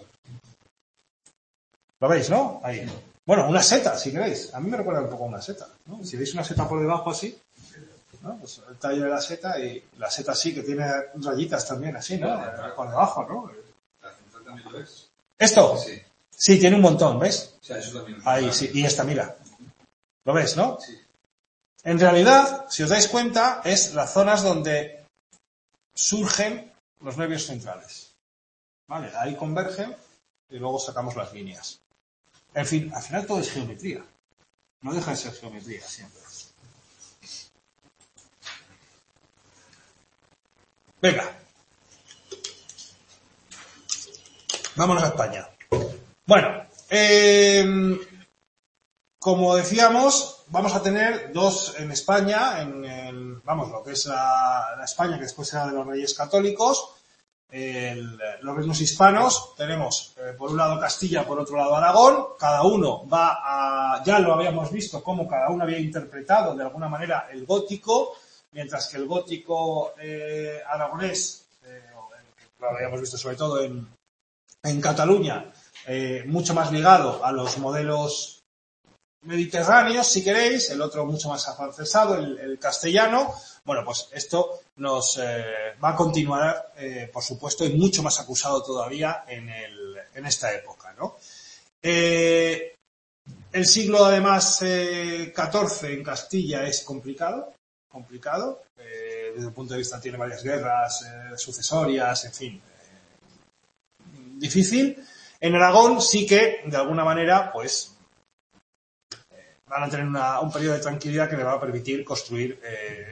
¿Lo veis, no? Ahí. Bueno, una seta, si queréis. A mí me recuerda un poco a una seta, ¿no? Si veis una seta por debajo así, ¿no? Pues el tallo de la seta, y la seta sí que tiene rayitas también así, ¿no? Por debajo, ¿no? ¿También lo ves? ¿Esto? Sí. Sí, tiene un montón, ¿ves? O sea, eso también... Ahí, sí. Y esta, mira. ¿Lo ves, no? Sí. En realidad, si os dais cuenta, es las zonas donde surgen los nervios centrales. ¿Vale? Ahí convergen y luego sacamos las líneas. En fin, al final todo es geometría. No deja de ser geometría siempre. Venga. Vámonos a España. Bueno, como decíamos, vamos a tener dos en España, lo que es la España que después era de los Reyes Católicos, los reinos hispanos. Tenemos por un lado Castilla, por otro lado Aragón. Cada uno ya lo habíamos visto, cómo cada uno había interpretado de alguna manera el gótico, mientras que el gótico aragonés, lo habíamos visto sobre todo en Cataluña, mucho más ligado a los modelos mediterráneos, si queréis, el otro mucho más afrancesado, el castellano. Bueno, pues esto nos va a continuar, por supuesto, y mucho más acusado todavía en esta época, ¿no? El siglo, además, XIV en Castilla es complicado, desde el punto de vista tiene varias guerras sucesorias, en fin, difícil. En Aragón sí que, de alguna manera, pues van a tener un periodo de tranquilidad que le va a permitir construir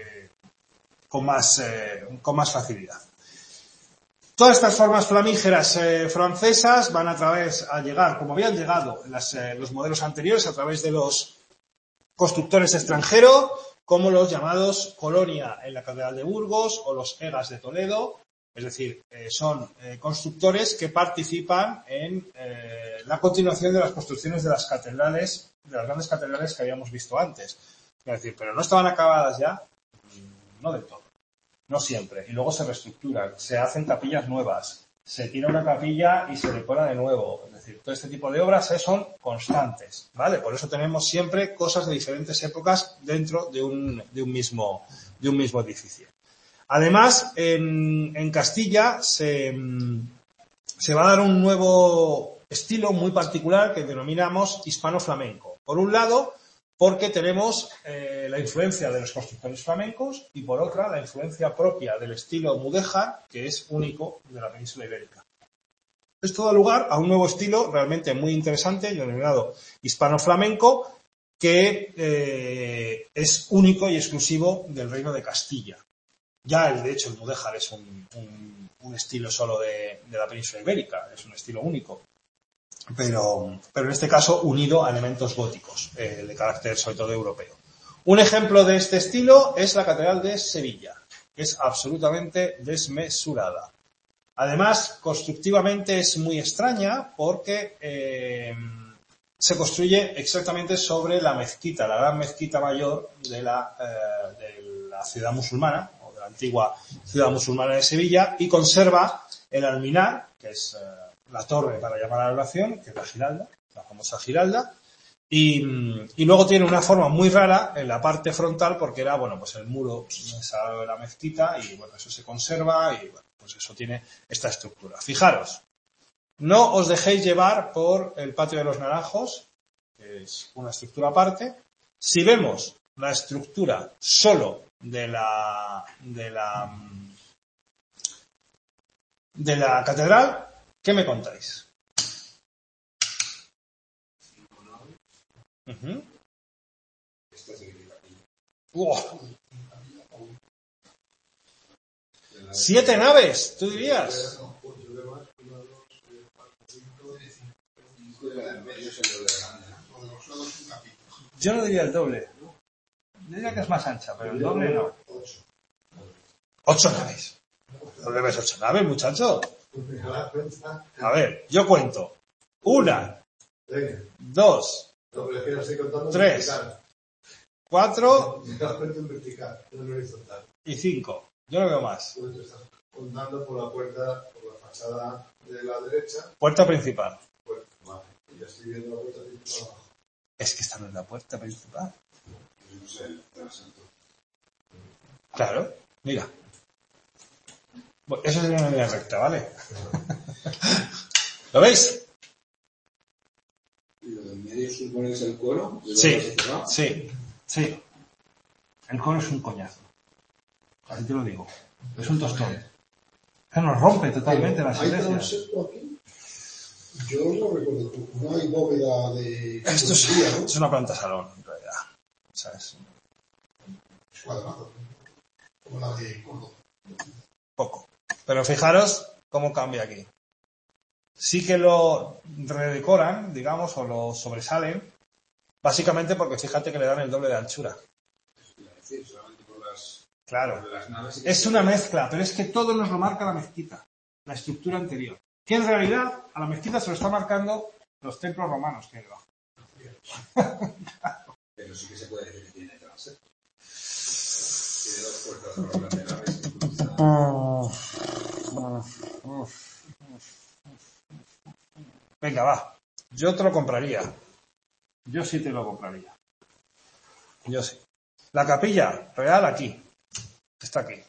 con más facilidad. Todas estas formas flamígeras francesas van a llegar, como habían llegado los modelos anteriores, a través de los constructores extranjeros, como los llamados Colonia en la Catedral de Burgos o los Egas de Toledo. Es decir, son constructores que participan en la continuación de las construcciones de las catedrales, de las grandes catedrales que habíamos visto antes. Es decir, pero no estaban acabadas ya, no del todo. No siempre. Y luego se reestructuran, se hacen capillas nuevas, se tira una capilla y se decora de nuevo. Es decir, todo este tipo de obras son constantes, ¿vale? Por eso tenemos siempre cosas de diferentes épocas dentro de un mismo edificio. Además, en Castilla se va a dar un nuevo estilo muy particular que denominamos hispano-flamenco. Por un lado, porque tenemos la influencia de los constructores flamencos y por otra la influencia propia del estilo mudéjar, que es único de la península ibérica. Esto da lugar a un nuevo estilo realmente muy interesante, denominado hispano-flamenco, que es único y exclusivo del Reino de Castilla. Ya, de hecho, el mudéjar es un estilo solo de la península ibérica, es un estilo único. Pero en este caso unido a elementos góticos, de carácter sobre todo europeo. Un ejemplo de este estilo es la Catedral de Sevilla, que es absolutamente desmesurada. Además, constructivamente es muy extraña porque se construye exactamente sobre la mezquita, la gran mezquita mayor de la ciudad musulmana, o de la antigua ciudad musulmana de Sevilla, y conserva el alminar, que es la torre para llamar a la oración, que es la giralda, la famosa giralda, y luego tiene una forma muy rara en la parte frontal porque era, bueno, pues el muro de la mezquita y, bueno, eso se conserva y, bueno, pues eso tiene esta estructura. Fijaros, no os dejéis llevar por el Patio de los Naranjos, que es una estructura aparte. Si vemos la estructura solo de la catedral, ¿qué me contáis? Uh-huh. ¡Wow! 7 naves, ¿tú dirías? Yo no diría el doble. Yo diría que es más ancha, pero el doble no. 8 naves. ¿Dónde ves 8 naves, muchacho? A ver, yo cuento. 1, 2, 3, 4 y 5. Yo no veo más. Contando por la puerta, por la fachada de la derecha. Puerta principal. Vale. Y ya estoy viendo la puerta principal abajo. Es que esta no es la puerta principal. No sé, el trasero. Claro, mira. Bueno, eso sería una línea recta, ¿vale? ¿Lo veis? ¿Y lo del medio supone que es el coro? Sí. El coro es un coñazo. Así te lo digo. Es un tostón. Que nos rompe totalmente las iglesias. ¿Hay transepto aquí? Yo no recuerdo. No hay bóveda de... Esto es una planta salón, en realidad. O sea, es cuadrado. Como la de Córdoba. poco. Pero fijaros cómo cambia aquí. Sí que lo redecoran, digamos, o lo sobresalen, básicamente porque fíjate que le dan el doble de anchura. Claro, es una mezcla, pero es que todo nos lo marca la mezquita, la estructura anterior. Que en realidad a la mezquita se lo está marcando los templos romanos que hay debajo. Pero sí que se puede decir que tiene transepto. Tiene 2 puertas laterales. Venga, va. Yo te lo compraría. Yo sí te lo compraría. Yo sí. La capilla real aquí. Está aquí.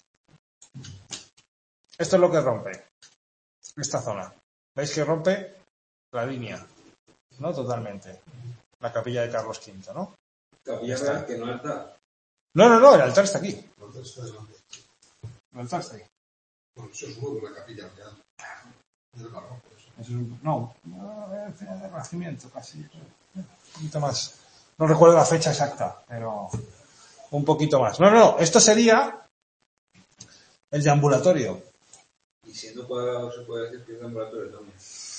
Esto es lo que rompe. Esta zona. ¿Veis que rompe la línea? ¿No? Totalmente. la capilla de Carlos V, ¿no? Capilla real que no altar. No, el altar está aquí. El altar está delante. El altar está ahí. Bueno, eso es nuevo, la capilla real. Es del barroco, eso. No, es del Renacimiento casi. Un poquito más. No recuerdo la fecha exacta, pero un poquito más. No, esto sería el deambulatorio. Y siendo cuadrado se puede decir que es de ambulatorio también.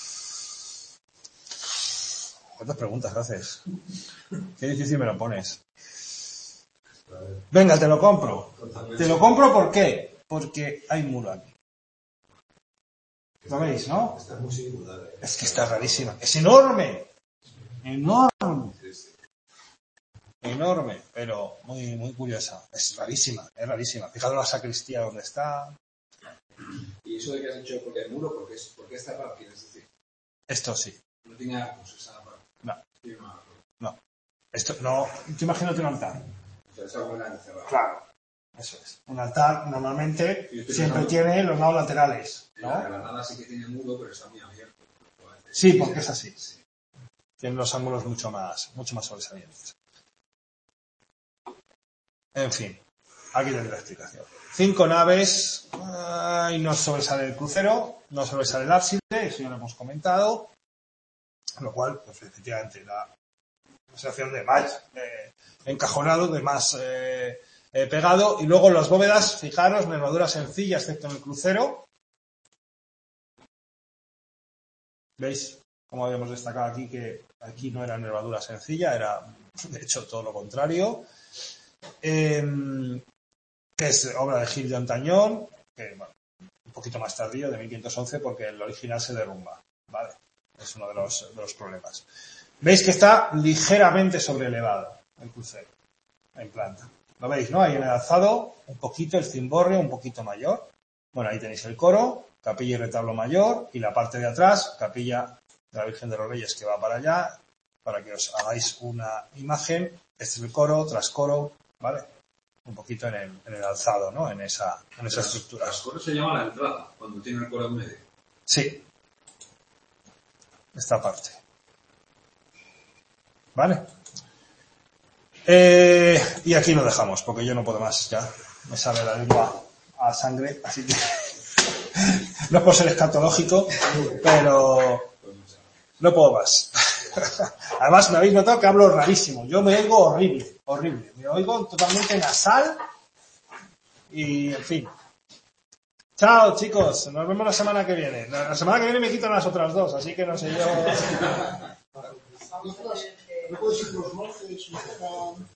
¿Cuántas preguntas haces? Qué difícil me lo pones. Venga, te lo compro. Te lo compro, ¿por qué? Porque hay muro aquí. ¿Lo veis, no? Está muy singular. Es que está rarísima. Es enorme. Enorme. Enorme, pero muy, muy curiosa. Es rarísima. Fijaros la sacristía donde está. Y eso de que has dicho porque hay muro, porque es cerrado, quieres decir. Esto sí. No tiene arcos esa parte. No. Tiene un arco. No. Esto, no. Tú imagínate un altar. O sea, esa buena encerrada. Claro. Eso es. Un altar normalmente Sí, estoy siempre pensando- tiene los lados laterales, La ¿no? granada sí que tiene muro, pero está muy abierto. Sí, porque es así. Tiene los ángulos mucho más sobresalientes. En fin, aquí tendré la explicación. 5 naves, y no sobresale el crucero, no sobresale el ábside, eso ya lo hemos comentado, lo cual, pues efectivamente, la sensación de más encajonado, de más pegado, y luego las bóvedas, fijaros, nervadura sencilla, excepto en el crucero. ¿Veis? Como habíamos destacado aquí, que aquí no era nervadura sencilla, era de hecho todo lo contrario. Que es obra de Gil de Ontañón, que bueno, un poquito más tardío, de 1511, porque el original se derrumba, ¿vale? Es uno de los problemas. Veis que está ligeramente sobrelevado el crucero, en planta. ¿Lo veis, no? Ahí en el alzado, un poquito el cimborrio, un poquito mayor. Bueno, ahí tenéis el coro, capilla y retablo mayor, y la parte de atrás, capilla de la Virgen de los Reyes, que va para allá, para que os hagáis una imagen. Este es el coro, trascoro, ¿vale? Un poquito en el alzado, ¿no? En esa estructura. Las coros se llama la entrada, cuando tiene el coro en medio. Sí. Esta parte. ¿Vale? Y aquí lo dejamos, porque yo no puedo más ya. Me sale la lengua a sangre, así que no es por ser escatológico, pero no puedo más. Además, me habéis notado que hablo rarísimo. Yo me oigo horrible. Me oigo totalmente nasal y, en fin. Chao, chicos. Nos vemos la semana que viene. La semana que viene me quitan las otras dos, así que no sé yo. ¿No puedes ir los monjes?